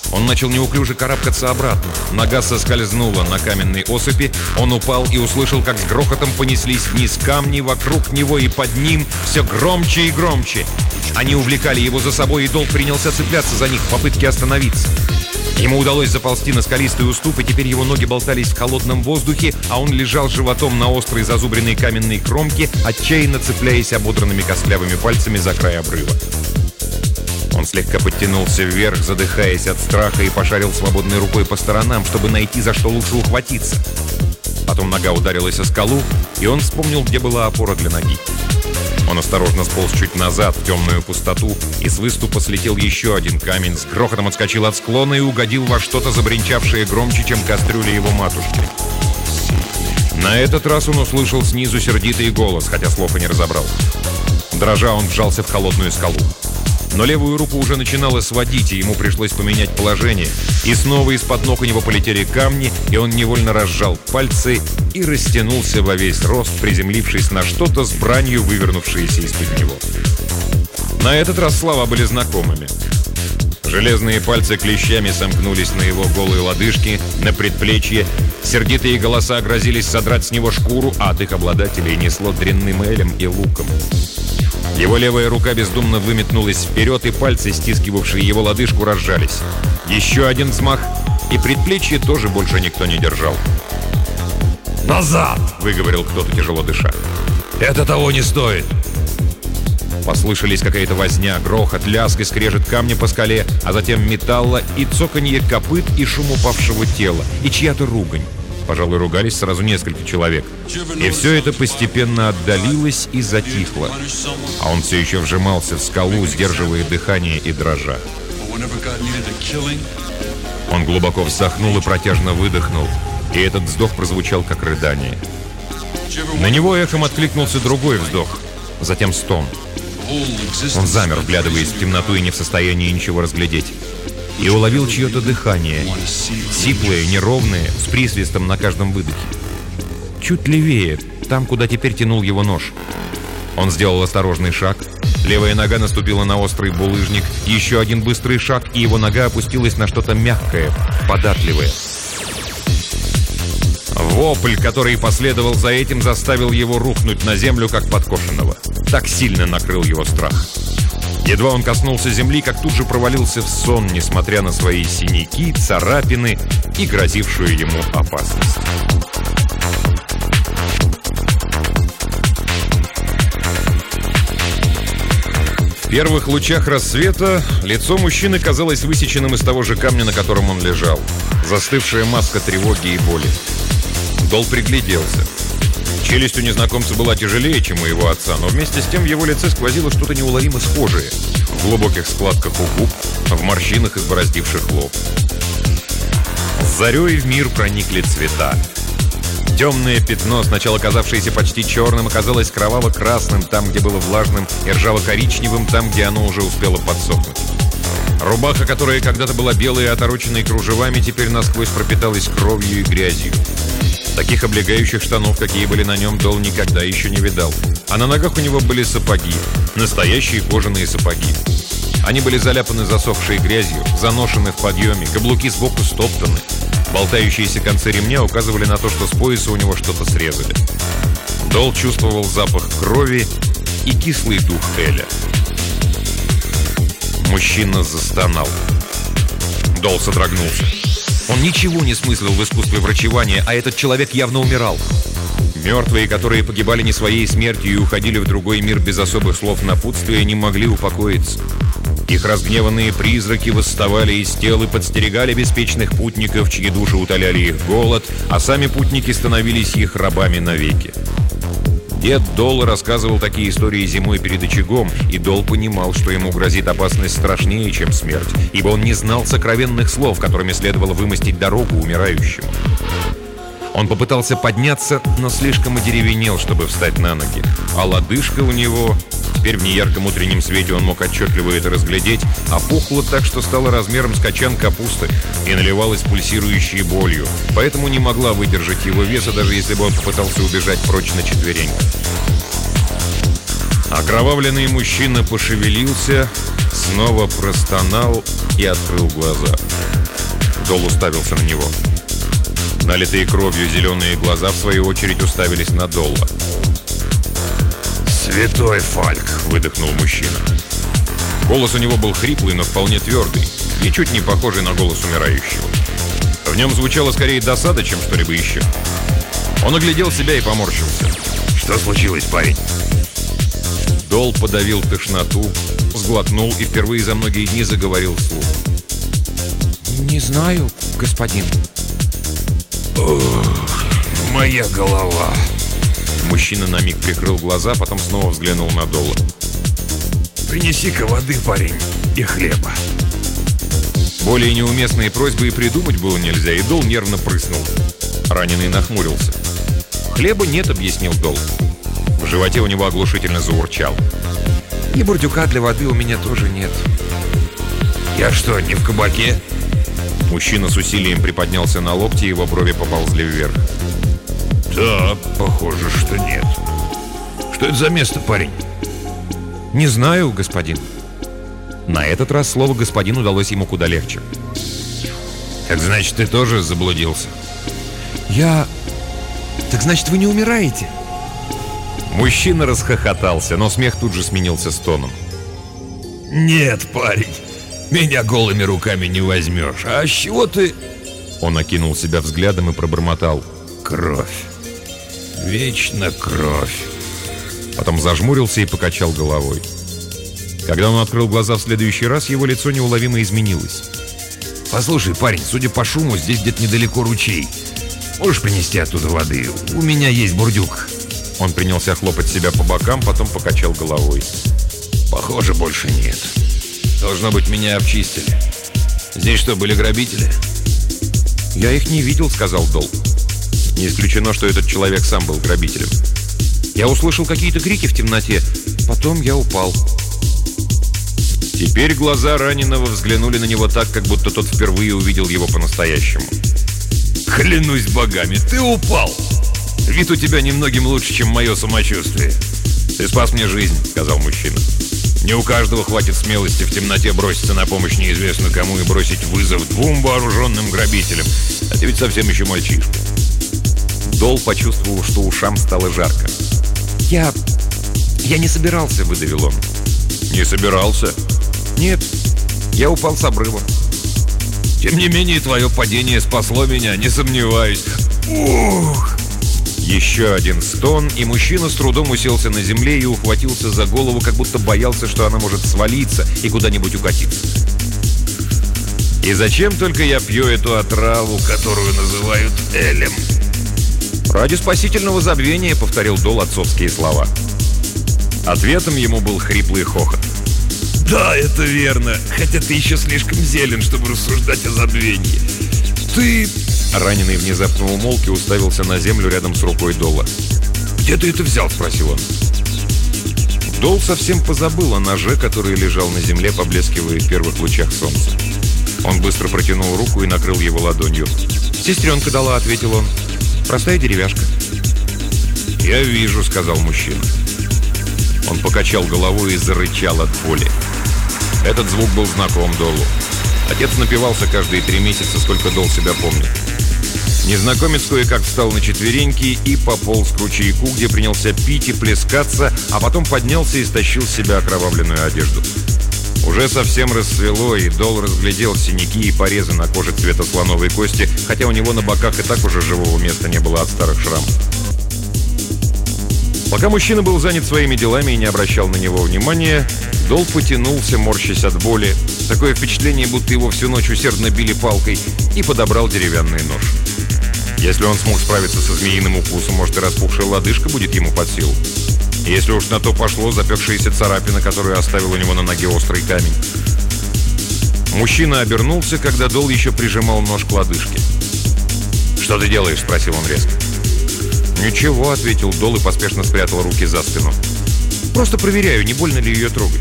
Он начал неуклюже карабкаться обратно. Нога соскользнула на каменной осыпи. Он упал и услышал, как с грохотом понеслись вниз камни вокруг него и под ним все громче и громче. Они увлекали его за собой, и Дол принялся цепляться за них в попытке остановиться. Ему удалось заползти на скалистый уступ, и теперь его ноги болтались в холодном воздухе, а он лежал животом на острой зазубренной каменной кромке, отчаянно цепляясь ободранными костлявыми пальцами за край обрыва. Он слегка подтянулся вверх, задыхаясь от страха, и пошарил свободной рукой по сторонам, чтобы найти, за что лучше ухватиться. Потом нога ударилась о скалу, и он вспомнил, где была опора для ноги. Он осторожно сполз чуть назад в темную пустоту, и с выступа слетел еще один камень, с грохотом отскочил от склона и угодил во что-то, забринчавшее громче, чем кастрюля его матушки. На этот раз он услышал снизу сердитый голос, хотя слов и не разобрал. Дрожа, он вжался в холодную скалу. Но левую руку уже начинало сводить, и ему пришлось поменять положение. И снова из-под ног у него полетели камни, и он невольно разжал пальцы и растянулся во весь рост, приземлившись на что-то с бранью, вывернувшееся из-под него. На этот раз слова были знакомыми. Железные пальцы клещами сомкнулись на его голые лодыжки, на предплечье. Сердитые голоса грозились содрать с него шкуру, а от их обладателей несло дрянным элем и луком. Его левая рука бездумно выметнулась вперед, и пальцы, стискивавшие его лодыжку, разжались. Еще один взмах, и предплечье тоже больше никто не держал. «Назад!» — выговорил кто-то, тяжело дыша. «Это того не стоит!» Послышались какая-то возня, грохот, лязг и скрежет камня по скале, а затем металла и цоканье копыт и шум упавшего тела, и чья-то ругань. Пожалуй, ругались сразу несколько человек. И все это постепенно отдалилось и затихло. А он все еще вжимался в скалу, сдерживая дыхание и дрожа. Он глубоко вздохнул и протяжно выдохнул, и этот вздох прозвучал как рыдание. На него эхом откликнулся другой вздох, затем стон. Он замер, вглядываясь в темноту и не в состоянии ничего разглядеть. И уловил чье-то дыхание, сиплое, неровное, с присвистом на каждом выдохе. Чуть левее, там, куда теперь тянул его нож. Он сделал осторожный шаг. Левая нога наступила на острый булыжник. Еще один быстрый шаг, и его нога опустилась на что-то мягкое, податливое. Вопль, который последовал за этим, заставил его рухнуть на землю, как подкошенного. Так сильно накрыл его страх. Едва он коснулся земли, как тут же провалился в сон, несмотря на свои синяки, царапины и грозившую ему опасность. В первых лучах рассвета лицо мужчины казалось высеченным из того же камня, на котором он лежал. Застывшая маска тревоги и боли. Дол пригляделся. Челюсть у незнакомца была тяжелее, чем у его отца, но вместе с тем в его лице сквозило что-то неуловимо схожее. В глубоких складках у губ, в морщинах, избороздивших лоб. С зарей в мир проникли цвета. Темное пятно, сначала казавшееся почти черным, оказалось кроваво-красным там, где было влажным, и ржаво-коричневым там, где оно уже успело подсохнуть. Рубаха, которая когда-то была белой и отороченной кружевами, теперь насквозь пропиталась кровью и грязью. Таких облегающих штанов, какие были на нем, Дол никогда еще не видал. А на ногах у него были сапоги. Настоящие кожаные сапоги. Они были заляпаны засохшей грязью, заношены в подъеме, каблуки сбоку стоптаны. Болтающиеся концы ремня указывали на то, что с пояса у него что-то срезали. Дол чувствовал запах крови и кислый дух эля. Мужчина застонал. Дол содрогнулся. Он ничего не смыслил в искусстве врачевания, а этот человек явно умирал. Мертвые, которые погибали не своей смертью и уходили в другой мир без особых слов напутствия, не могли упокоиться. Их разгневанные призраки восставали из тел и подстерегали беспечных путников, чьи души утоляли их голод, а сами путники становились их рабами навеки. Дед Дол рассказывал такие истории зимой перед очагом, и Дол понимал, что ему грозит опасность страшнее, чем смерть, ибо он не знал сокровенных слов, которыми следовало вымостить дорогу умирающему. Он попытался подняться, но слишком одеревенел, чтобы встать на ноги, а лодыжка у него, теперь в неярком утреннем свете он мог отчетливо это разглядеть, опухла так, что стала размером с качан капусты и наливалась пульсирующей болью, поэтому не могла выдержать его веса, даже если бы он попытался убежать прочь на четвереньках. Окровавленный мужчина пошевелился, снова простонал и открыл глаза. Дол уставился на него. Налитые кровью зеленые глаза, в свою очередь, уставились на Долла. «Святой Фальк!» — выдохнул мужчина. Голос у него был хриплый, но вполне твердый, и чуть не похожий на голос умирающего. В нем звучала скорее досада, чем что-либо еще. Он оглядел себя и поморщился. «Что случилось, парень?» Дол подавил тошноту, сглотнул и впервые за многие дни заговорил вслух. «Не знаю, господин». «Ох, моя голова!» Мужчина на миг прикрыл глаза, потом снова взглянул на Долла. «Принеси-ка воды, парень, и хлеба». Более неуместные просьбы и придумать было нельзя, и Дол нервно прыснул. Раненый нахмурился. «Хлеба нет», — объяснил Дол. В животе у него оглушительно заурчал. «И бурдюка для воды у меня тоже нет». «Я что, не в кабаке?» Мужчина с усилием приподнялся на локти, его брови поползли вверх. «Да, похоже, что нет. Что это за место, парень?» «Не знаю, господин». На этот раз слово «господин» удалось ему куда легче. «Так значит, ты тоже заблудился?» Так значит, вы не умираете?» Мужчина расхохотался, но смех тут же сменился стоном. «Нет, парень, меня голыми руками не возьмешь. А с чего ты...» Он окинул себя взглядом и пробормотал. «Кровь. Вечно кровь». Потом зажмурился и покачал головой. Когда он открыл глаза в следующий раз, его лицо неуловимо изменилось. «Послушай, парень, судя по шуму, здесь где-то недалеко ручей. Можешь принести оттуда воды? У меня есть бурдюк». Он принялся хлопать себя по бокам, потом покачал головой. «Похоже, больше нет. Должно быть, меня обчистили. Здесь что, были грабители?» «Я их не видел», — сказал Дол. Не исключено, что этот человек сам был грабителем. «Я услышал какие-то крики в темноте. Потом я упал». Теперь глаза раненого взглянули на него так, как будто тот впервые увидел его по-настоящему. «Клянусь богами, ты упал! Вид у тебя немногим лучше, чем мое самочувствие. Ты спас мне жизнь», — сказал мужчина. «Не у каждого хватит смелости в темноте броситься на помощь неизвестно кому и бросить вызов двум вооруженным грабителям. А ты ведь совсем еще мальчишка». Дол почувствовал, что ушам стало жарко. «Я не собирался», — выдавил он. «Не собирался?» «Нет, я упал с обрыва». «Тем не менее, твое падение спасло меня, не сомневаюсь». «Ух!» Еще один стон, и мужчина с трудом уселся на земле и ухватился за голову, как будто боялся, что она может свалиться и куда-нибудь укатиться. «И зачем только я пью эту отраву, которую называют элем?» «Ради спасительного забвения», — повторил Дол отцовские слова. Ответом ему был хриплый хохот. «Да, это верно, хотя ты еще слишком зелен, чтобы рассуждать о забвении. Ты...» Раненый внезапно умолк и уставился на землю рядом с рукой Дола. «Где ты это взял?» — спросил он. Дол совсем позабыл о ноже, который лежал на земле, поблескивая в первых лучах солнца. Он быстро протянул руку и накрыл его ладонью. «Сестренка дала», — ответил он. «Простая деревяшка». «Я вижу», — сказал мужчина. Он покачал головой и зарычал от боли. Этот звук был знаком Долу. Отец напивался каждые 3 месяца, сколько Дол себя помнит. Незнакомец кое-как встал на четвереньки и пополз к ручейку, где принялся пить и плескаться, а потом поднялся и стащил с себя окровавленную одежду. Уже совсем рассвело, и Дол разглядел синяки и порезы на коже цвета слоновой кости, хотя у него на боках и так уже живого места не было от старых шрамов. Пока мужчина был занят своими делами и не обращал на него внимания, Дол потянулся, морщась от боли, такое впечатление, будто его всю ночь усердно били палкой, и подобрал деревянный нож. Если он смог справиться со змеиным укусом, может, и распухшая лодыжка будет ему под силу. Если уж на то пошло, запекшаяся царапина, которую оставил у него на ноге острый камень. Мужчина обернулся, когда Дол еще прижимал нож к лодыжке. «Что ты делаешь?» — спросил он резко. «Ничего», — ответил Дол и поспешно спрятал руки за спину. «Просто проверяю, не больно ли ее трогать».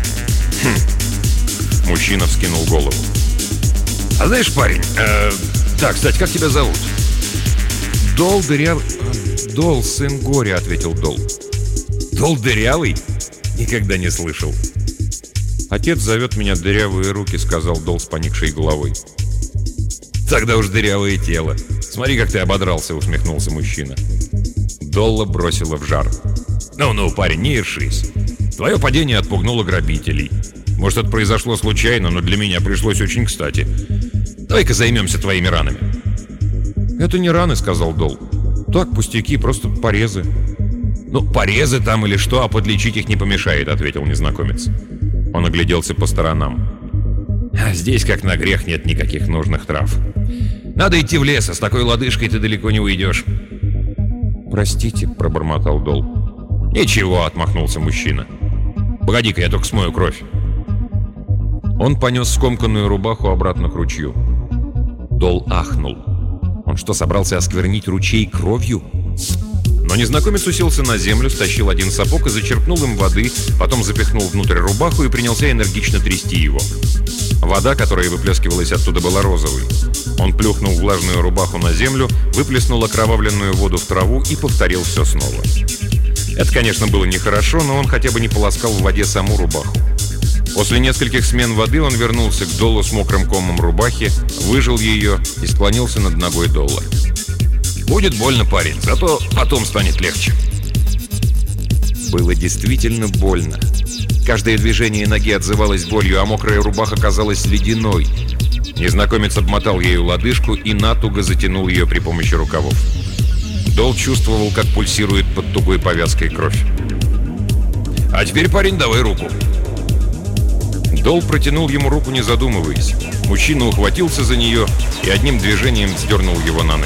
«Хм». Мужчина вскинул голову. «А знаешь, парень, да, кстати, как тебя зовут?» «Дол Дырявый...» «Дол, сын горя», — ответил Дол. «Дол Дырявый? Никогда не слышал». «Отец зовет меня Дырявые руки», — сказал Дол с поникшей головой. Тогда уж дырявое тело. Смотри, как ты ободрался», — усмехнулся мужчина. Долла бросила в жар. «Ну-ну, парень, не ершись. Твое падение отпугнуло грабителей. Может, это произошло случайно, но для меня пришлось очень кстати. Давай-ка займемся твоими ранами». «Это не раны», — сказал Дол. «Так, пустяки, просто порезы». «Ну, порезы там или что, а подлечить их не помешает», — ответил незнакомец. Он огляделся по сторонам. «А здесь, как на грех, нет никаких нужных трав. Надо идти в лес, а с такой лодыжкой ты далеко не уйдешь». «Простите», — пробормотал Дол. «Ничего», — отмахнулся мужчина. «Погоди-ка, я только смою кровь». Он понес скомканную рубаху обратно к ручью. Дол ахнул. Он что, собрался осквернить ручей кровью? Но незнакомец уселся на землю, стащил один сапог и зачерпнул им воды, потом запихнул внутрь рубаху и принялся энергично трясти его. Вода, которая выплескивалась оттуда, была розовой. Он плюхнул влажную рубаху на землю, выплеснул окровавленную воду в траву и повторил все снова. Это, конечно, было нехорошо, но он хотя бы не полоскал в воде саму рубаху. После нескольких смен воды он вернулся к Долу с мокрым комом рубахи, выжал ее и склонился над ногой Долла. «Будет больно, парень, зато потом станет легче». Было действительно больно. Каждое движение ноги отзывалось болью, а мокрая рубаха казалась ледяной. Незнакомец обмотал ею лодыжку и натуго затянул ее при помощи рукавов. Дол чувствовал, как пульсирует под тугой повязкой кровь. «А теперь, парень, давай руку». Дол протянул ему руку, не задумываясь. Мужчина ухватился за нее и одним движением сдернул его на ноги.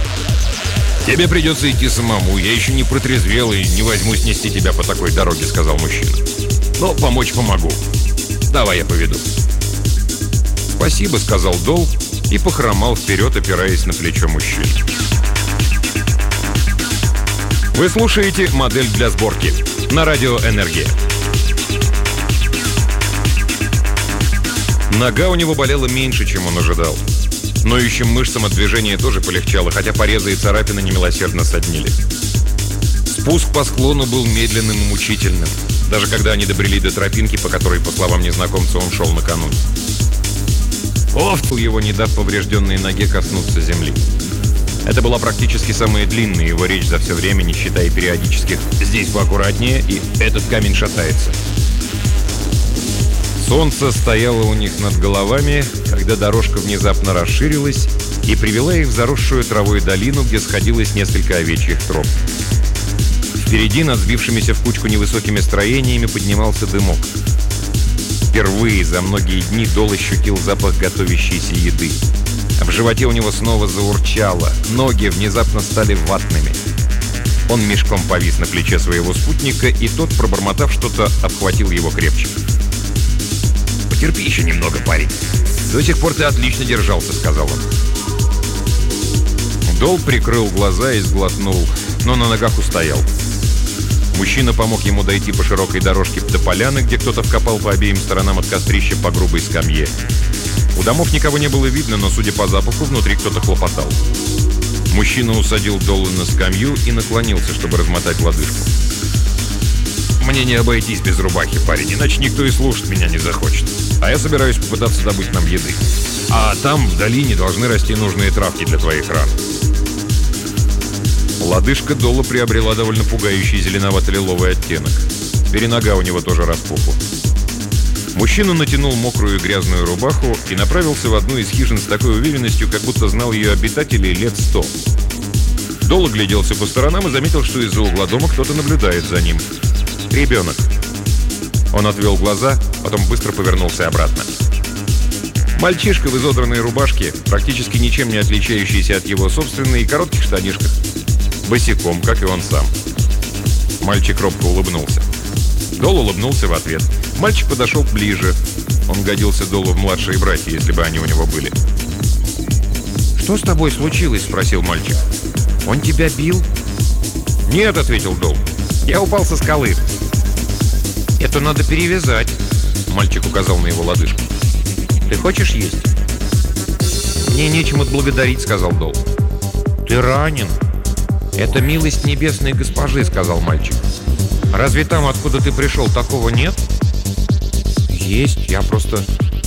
«Тебе придется идти самому. Я еще не протрезвел и не возьмусь нести тебя по такой дороге», — сказал мужчина. «Но помочь помогу. Давай я поведу». «Спасибо», — сказал Дол и похромал вперед, опираясь на плечо мужчины. Вы слушаете «Модель для сборки» на радио «Энергия». Нога у него болела меньше, чем он ожидал. Ноющим мышцам от движения тоже полегчало, хотя порезы и царапины немилосердно соднили. Спуск по склону был медленным и мучительным, даже когда они добрели до тропинки, по которой, по словам незнакомца, он шел накануне. Офтул его, не дав поврежденной ноге коснуться земли. Это была практически самая длинная его речь за все время, не считая периодических «здесь поаккуратнее» и «этот камень шатается». Солнце стояло у них над головами, когда дорожка внезапно расширилась и привела их в заросшую травой долину, где сходилось несколько овечьих троп. Впереди, над сбившимися в кучку невысокими строениями, поднимался дымок. Впервые за многие дни Дол ощутил запах готовящейся еды. А в животе у него снова заурчало, ноги внезапно стали ватными. Он мешком повис на плече своего спутника, и тот, пробормотав что-то, обхватил его крепче. «Потерпи еще немного, парень. До сих пор ты отлично держался», — сказал он. Дол прикрыл глаза и сглотнул, но на ногах устоял. Мужчина помог ему дойти по широкой дорожке до поляны, где кто-то вкопал по обеим сторонам от кострища по грубой скамье. У домов никого не было видно, но, судя по запаху, внутри кто-то хлопотал. Мужчина усадил Долла на скамью и наклонился, чтобы размотать лодыжку. «Мне не обойтись без рубахи, парень, иначе никто и слушать меня не захочет. А я собираюсь попытаться добыть нам еды. А там, в долине, должны расти нужные травки для твоих ран». Лодыжка Долла приобрела довольно пугающий зеленовато-лиловый оттенок. Теперь нога у него тоже распухла. Мужчина натянул мокрую грязную рубаху и направился в одну из хижин с такой уверенностью, как будто знал ее обитателей лет 100. Дол огляделся по сторонам и заметил, что из-за угла дома кто-то наблюдает за ним. Ребенок. Он отвел глаза, потом быстро повернулся обратно. Мальчишка в изодранной рубашке, практически ничем не отличающийся от его собственной, и коротких штанишках. Босиком, как и он сам. Мальчик робко улыбнулся. Дол улыбнулся в ответ. Мальчик подошел ближе. Он годился Долу в младшие братья, если бы они у него были. «Что с тобой случилось?» — спросил мальчик. «Он тебя бил?» «Нет», — ответил Дол. «Я упал со скалы». «Это надо перевязать», — мальчик указал на его лодыжку. «Ты хочешь есть?» «Мне нечем отблагодарить», — сказал Дол. «Ты ранен. Это милость небесной госпожи», — сказал мальчик. «Разве там, откуда ты пришел, такого нет?» «Есть, я просто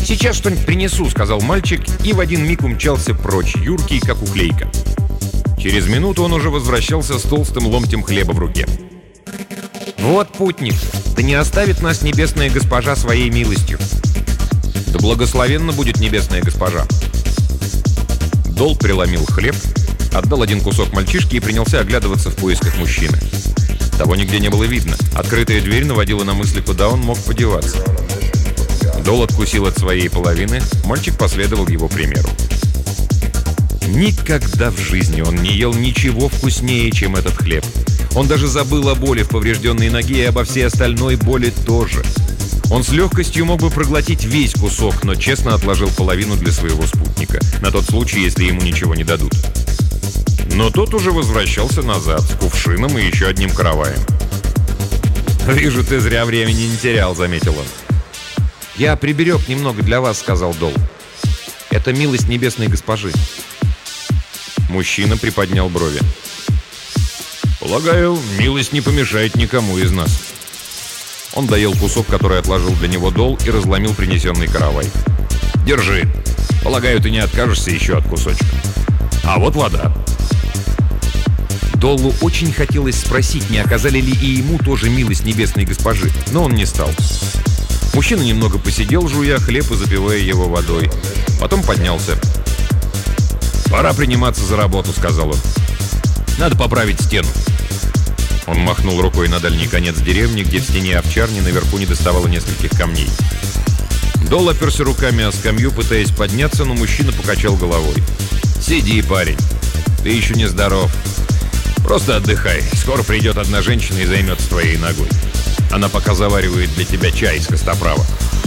«Сейчас что-нибудь принесу», — сказал мальчик, и в один миг умчался прочь, юркий, как уклейка. Через минуту он уже возвращался с толстым ломтем хлеба в руке. «Вот путник, да не оставит нас небесная госпожа своей милостью». «Да благословенна будет небесная госпожа». Дол преломил хлеб, отдал один кусок мальчишке и принялся оглядываться в поисках мужчины. Того нигде не было видно. Открытая дверь наводила на мысли, куда он мог подеваться. Дол откусил от своей половины, мальчик последовал его примеру. Никогда в жизни он не ел ничего вкуснее, чем этот хлеб. Он даже забыл о боли в поврежденной ноге и обо всей остальной боли тоже. Он с легкостью мог бы проглотить весь кусок, но честно отложил половину для своего спутника, на тот случай, если ему ничего не дадут. Но тот уже возвращался назад с кувшином и еще одним караваем. «Вижу, ты зря времени не терял», — заметил он. «Я приберег немного для вас», — сказал Дол. «Это милость небесной госпожи». Мужчина приподнял брови. «Полагаю, милость не помешает никому из нас». Он доел кусок, который отложил для него Дол, и разломил принесенный каравай. «Держи. Полагаю, ты не откажешься еще от кусочка. А вот вода». Доллу очень хотелось спросить, не оказали ли и ему тоже милость небесной госпожи, но он не стал. Мужчина немного посидел, жуя хлеб и запивая его водой. Потом поднялся. «Пора приниматься за работу», — сказал он. «Надо поправить стену». Он махнул рукой на дальний конец деревни, где в стене овчарни наверху не доставало нескольких камней. Дол оперся руками о скамью, пытаясь подняться, но мужчина покачал головой. «Сиди, парень. Ты еще не здоров. Просто отдыхай. Скоро придет одна женщина и займется твоей ногой. Она пока заваривает для тебя чай из костоправа».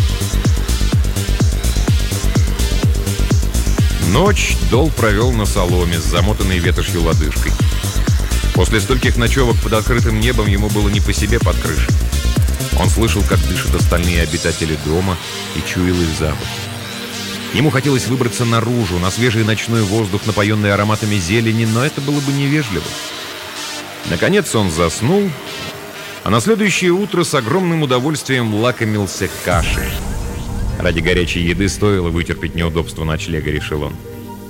Ночь Дол провел на соломе с замотанной ветошью лодыжкой. После стольких ночевок под открытым небом ему было не по себе под крышей. Он слышал, как дышат остальные обитатели дома, и чуял их запах. Ему хотелось выбраться наружу, на свежий ночной воздух, напоенный ароматами зелени, но это было бы невежливо. Наконец он заснул, а на следующее утро с огромным удовольствием лакомился кашей. Ради горячей еды стоило вытерпеть неудобство ночлега, решил он.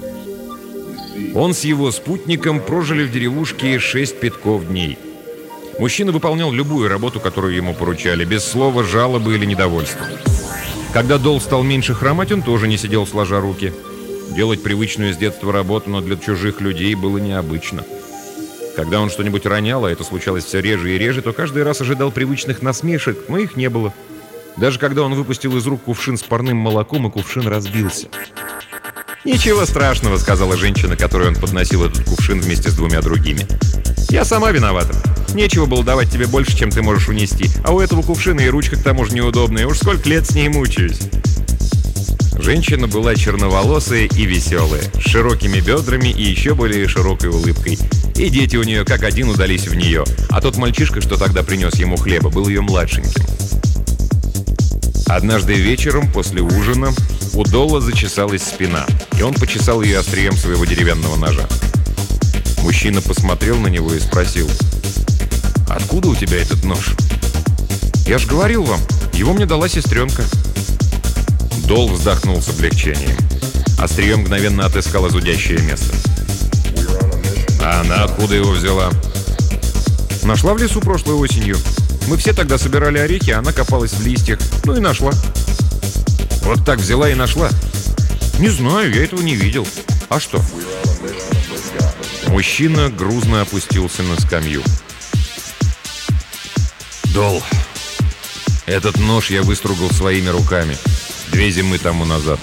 Он с его спутником прожили в деревушке 6 пятков дней. Мужчина выполнял любую работу, которую ему поручали, без слова жалобы или недовольства. Когда Дол стал меньше хромать, он тоже не сидел сложа руки. Делать привычную с детства работу, но для чужих людей было необычно. Когда он что-нибудь ронял, а это случалось все реже и реже, то каждый раз ожидал привычных насмешек, но их не было. Даже когда он выпустил из рук кувшин с парным молоком, и кувшин разбился. «Ничего страшного», — сказала женщина, которой он подносил этот кувшин вместе с 2 другими. «Я сама виновата. Нечего было давать тебе больше, чем ты можешь унести. А у этого кувшина и ручка к тому же неудобная. Уж сколько лет с ней мучаюсь». Женщина была черноволосая и веселая, с широкими бедрами и еще более широкой улыбкой. И дети у нее как один удались в нее. А тот мальчишка, что тогда принес ему хлеба, был ее младшеньким. Однажды вечером после ужина у Дола зачесалась спина, и он почесал ее острием своего деревянного ножа. Мужчина посмотрел на него и спросил: «Откуда у тебя этот нож?» «Я ж говорил вам, его мне дала сестренка». Дол вздохнул с облегчением. Острие мгновенно отыскало зудящее место. «А она откуда его взяла?» «Нашла в лесу прошлой осенью. Мы все тогда собирали орехи, а она копалась в листьях. Ну и нашла». «Вот так взяла и нашла?» «Не знаю, я этого не видел. А что?» Мужчина грузно опустился на скамью. «Дол, этот нож я выстругал своими руками 2 зимы тому назад.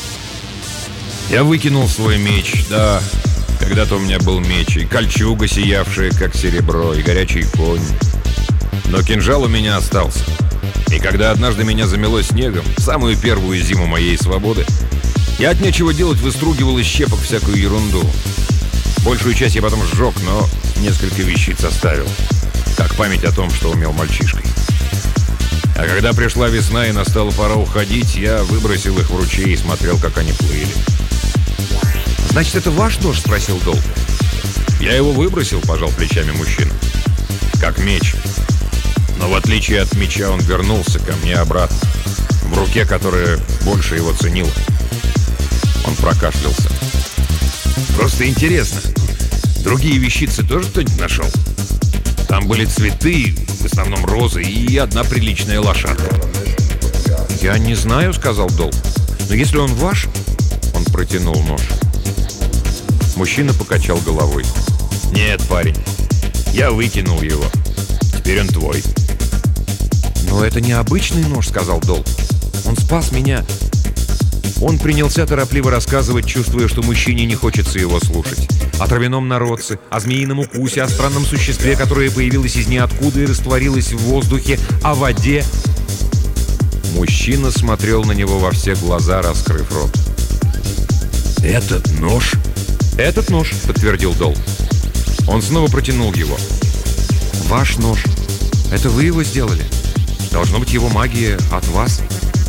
Я выкинул свой меч, да, когда-то у меня был меч, и кольчуга, сиявшая, как серебро, и горячий конь. Но кинжал у меня остался. И когда однажды меня замело снегом, в самую первую зиму моей свободы, я от нечего делать выстругивал из щепок всякую ерунду. Большую часть я потом сжег, но несколько вещиц оставил, как память о том, что умел мальчишкой. А когда пришла весна и настала пора уходить, я выбросил их в ручей и смотрел, как они плыли». «Значит, это ваш нож?» — спросил Дол. «Я его выбросил», — пожал плечами мужчина. «Как меч. Но в отличие от меча он вернулся ко мне обратно. В руке, которая больше его ценила. Он прокашлялся. Просто интересно. Другие вещицы тоже кто-нибудь нашел? Там были цветы, в основном розы, и одна приличная лошадка. «Я не знаю», — сказал Дол. «Но если он ваш...» Он протянул нож. Мужчина покачал головой. «Нет, парень, я выкинул его. Теперь он твой». «Но это не обычный нож», — сказал Дол. «Он спас меня». Он принялся торопливо рассказывать, чувствуя, что мужчине не хочется его слушать. О травяном народце, о змеином укусе, о странном существе, которое появилось из ниоткуда и растворилось в воздухе, о воде. Мужчина смотрел на него во все глаза, раскрыв рот. «Этот нож?» «Этот нож», — подтвердил Дол. Он снова протянул его. «Ваш нож. Это вы его сделали. Должно быть, его магия от вас».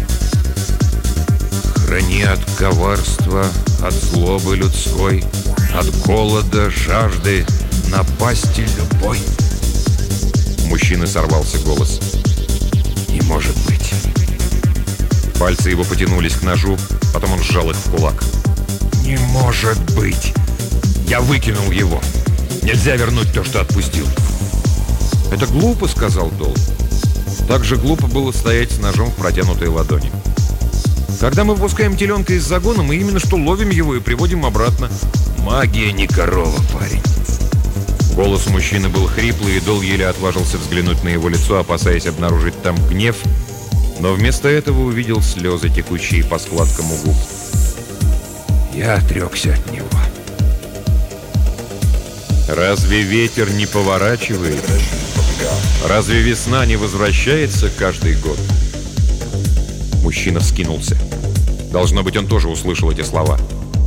«Храни от коварства, от злобы людской, от голода, жажды, напасти любой». У мужчины сорвался голос. «Не может быть». Пальцы его потянулись к ножу, потом он сжал их в кулак. «Не может быть! Я выкинул его! Нельзя вернуть то, что отпустил!» «Это глупо», — сказал Дол. Так же глупо было стоять с ножом в протянутой ладони. «Когда мы выпускаем теленка из загона, мы именно что ловим его и приводим обратно». «Магия не корова, парень!» Голос мужчины был хриплый, и Дол еле отважился взглянуть на его лицо, опасаясь обнаружить там гнев, но вместо этого увидел слезы, текущие по складкам у губ. «Я отрекся от него». Разве ветер не поворачивает? Разве весна не возвращается каждый год? Мужчина вскинулся. Должно быть, он тоже услышал эти слова.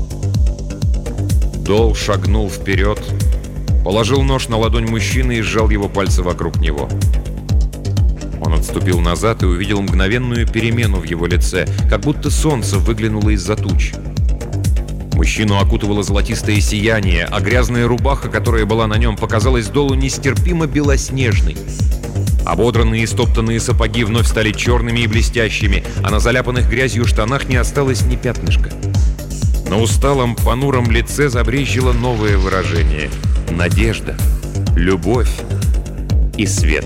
Дол шагнул вперед, положил нож на ладонь мужчины и сжал его пальцы вокруг него. Он отступил назад и увидел мгновенную перемену в его лице, как будто солнце выглянуло из-за туч. Мужчину окутывало золотистое сияние, а грязная рубаха, которая была на нем, показалась Долу нестерпимо белоснежной. Ободранные и стоптанные сапоги вновь стали черными и блестящими, а на заляпанных грязью штанах не осталось ни пятнышка. На усталом, понуром лице забрезжило новое выражение — надежда, любовь и свет.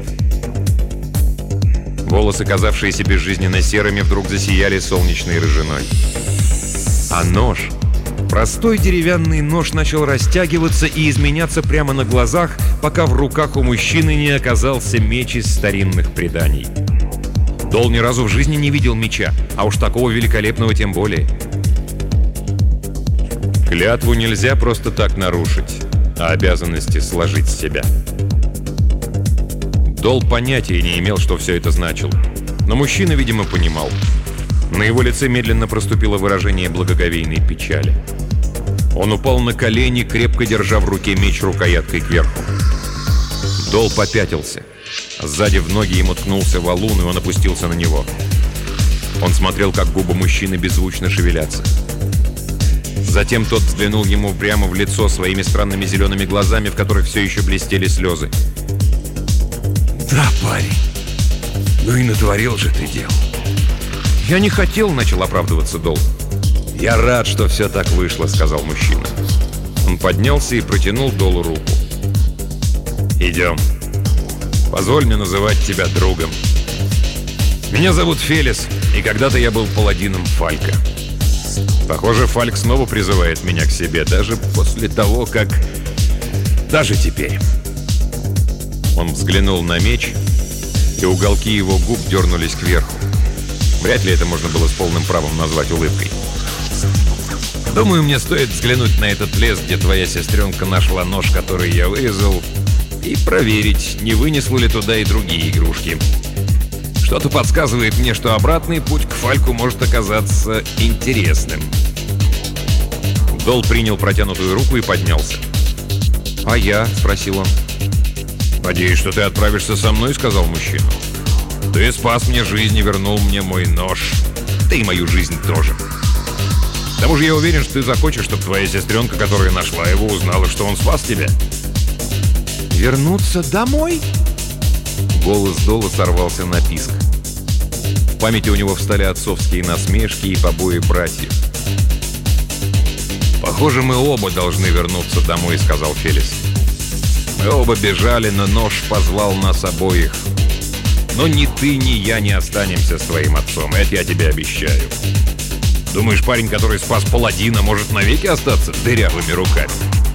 Волосы, казавшиеся безжизненно серыми, вдруг засияли солнечной рыжиной. А нож... Простой деревянный нож начал растягиваться и изменяться прямо на глазах, пока в руках у мужчины не оказался меч из старинных преданий. Дол ни разу в жизни не видел меча, а уж такого великолепного тем более. Клятву нельзя просто так нарушить, а обязанности сложить с себя. Дол понятия не имел, что все это значило, но мужчина, видимо, понимал. На его лице медленно проступило выражение благоговейной печали. Он упал на колени, крепко держа в руке меч рукояткой кверху. Дол попятился. Сзади в ноги ему ткнулся валун, и он опустился на него. Он смотрел, как губы мужчины беззвучно шевелятся. Затем тот взглянул ему прямо в лицо своими странными зелеными глазами, в которых все еще блестели слезы. «Да, парень, ну и натворил же ты дел». «Я не хотел», — начал оправдываться Дол. «Я рад, что все так вышло», — сказал мужчина. Он поднялся и протянул Долу руку. «Идем. Позволь мне называть тебя другом. Меня зовут Фелис, и когда-то я был паладином Фалька. Похоже, Фальк снова призывает меня к себе, даже после того, как... Даже теперь». Он взглянул на меч, и уголки его губ дернулись кверху. Вряд ли это можно было с полным правом назвать улыбкой. «Думаю, мне стоит взглянуть на этот лес, где твоя сестренка нашла нож, который я вырезал, и проверить, не вынесла ли туда и другие игрушки. Что-то подсказывает мне, что обратный путь к Фальку может оказаться интересным». Дол принял протянутую руку и поднялся. «А я?» — спросил он. «Надеюсь, что ты отправишься со мной», — сказал мужчина. «Ты спас мне жизнь и вернул мне мой нож. Ты и мою жизнь тоже. К тому же я уверен, что ты захочешь, чтобы твоя сестренка, которая нашла его, узнала, что он спас тебя». «Вернуться домой?» Голос Дола сорвался на писк. В памяти у него встали отцовские насмешки и побои братьев. «Похоже, мы оба должны вернуться домой», — сказал Фелис. «Мы оба бежали, но нож позвал нас обоих. Но ни ты, ни я не останемся с твоим отцом, это я тебе обещаю. Думаешь, парень, который спас паладина, может навеки остаться дырявыми руками?»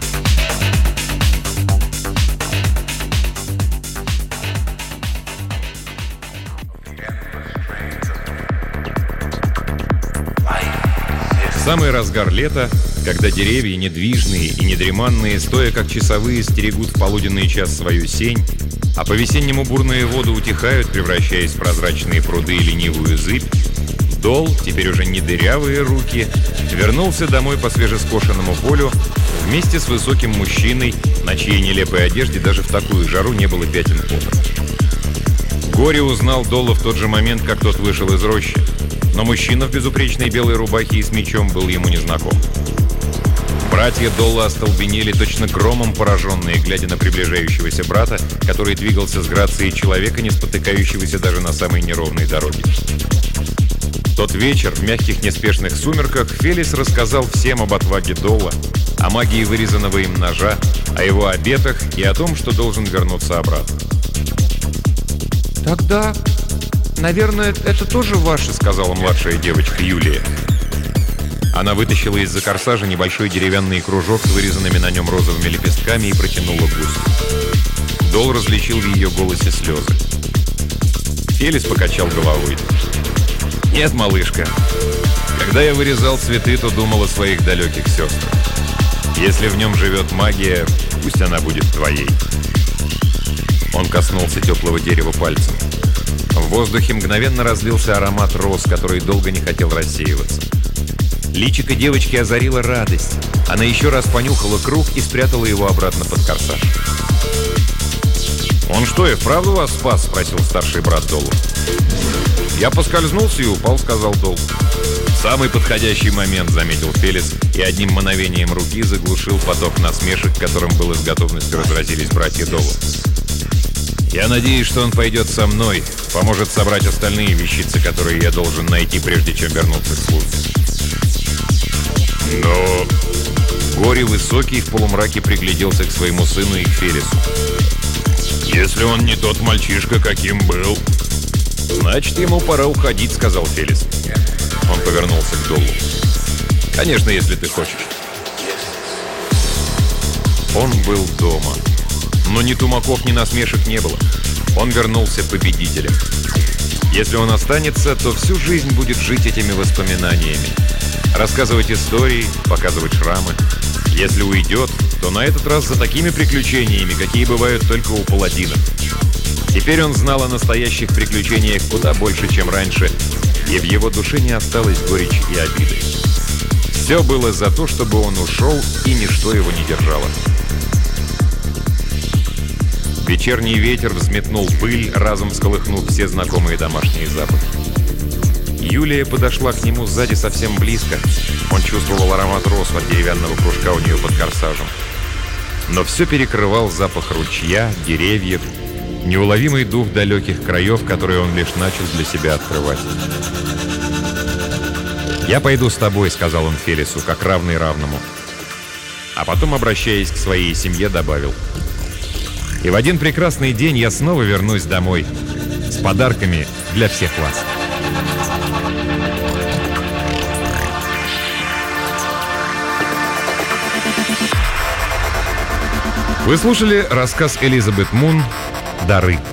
В самый разгар лета, когда деревья недвижные и недреманные, стоя как часовые, стерегут в полуденный час свою сень, а по-весеннему бурные воды утихают, превращаясь в прозрачные пруды и ленивую зыбь, Дол, теперь уже не дырявые руки, вернулся домой по свежескошенному полю вместе с высоким мужчиной, на чьей нелепой одежде даже в такую жару не было пятен пота. Горе узнал Дола в тот же момент, как тот вышел из рощи, но мужчина в безупречной белой рубахе и с мечом был ему незнаком. Братья Долла остолбенели, точно громом пораженные, глядя на приближающегося брата, который двигался с грацией человека, не спотыкающегося даже на самой неровной дороге. В тот вечер, в мягких неспешных сумерках, Фелис рассказал всем об отваге Долла, о магии вырезанного им ножа, о его обетах и о том, что должен вернуться обратно. «Тогда, наверное, это тоже ваше», — сказала младшая девочка Юлия. Она вытащила из-за корсажа небольшой деревянный кружок с вырезанными на нем розовыми лепестками и протянула гусь. Дол различил в ее голосе слезы. Фелис покачал головой. «Нет, малышка. Когда я вырезал цветы, то думал о своих далеких сестрах. Если в нем живет магия, пусть она будет твоей». Он коснулся теплого дерева пальцем. В воздухе мгновенно разлился аромат роз, который долго не хотел рассеиваться. Личико девочки озарила радость. Она еще раз понюхала круг и спрятала его обратно под корсаж. «Он что, и вправду вас спас?» — спросил старший брат Долу. «Я поскользнулся и упал», — сказал Дол. «Самый подходящий момент», — заметил Фелис, и одним мановением руки заглушил поток насмешек, которым было с готовностью разразились братья Долу. «Я надеюсь, что он пойдет со мной, поможет собрать остальные вещицы, которые я должен найти, прежде чем вернуться к службе». «Но...» Горе высокий в полумраке пригляделся к своему сыну и к Фелису. «Если он не тот мальчишка, каким был...» «Значит, ему пора уходить», — сказал Фелис. Он повернулся к Долу. «Конечно, если ты хочешь». Он был дома. Но ни тумаков, ни насмешек не было. Он вернулся победителем. Если он останется, то всю жизнь будет жить этими воспоминаниями. Рассказывать истории, показывать шрамы. Если уйдет, то на этот раз за такими приключениями, какие бывают только у паладинов. Теперь он знал о настоящих приключениях куда больше, чем раньше, и в его душе не осталось горечи и обиды. Все было за то, чтобы он ушел, и ничто его не держало. Вечерний ветер взметнул пыль, разом всколыхнув все знакомые домашние запахи. Юлия подошла к нему сзади совсем близко. Он чувствовал аромат роз от деревянного кружка у нее под корсажем. Но все перекрывал запах ручья, деревьев, неуловимый дух далеких краев, которые он лишь начал для себя открывать. «Я пойду с тобой», — сказал он Фелису, как равный равному. А потом, обращаясь к своей семье, добавил: «И в один прекрасный день я снова вернусь домой с подарками для всех вас». Вы слушали рассказ Элизабет Мун «Дары».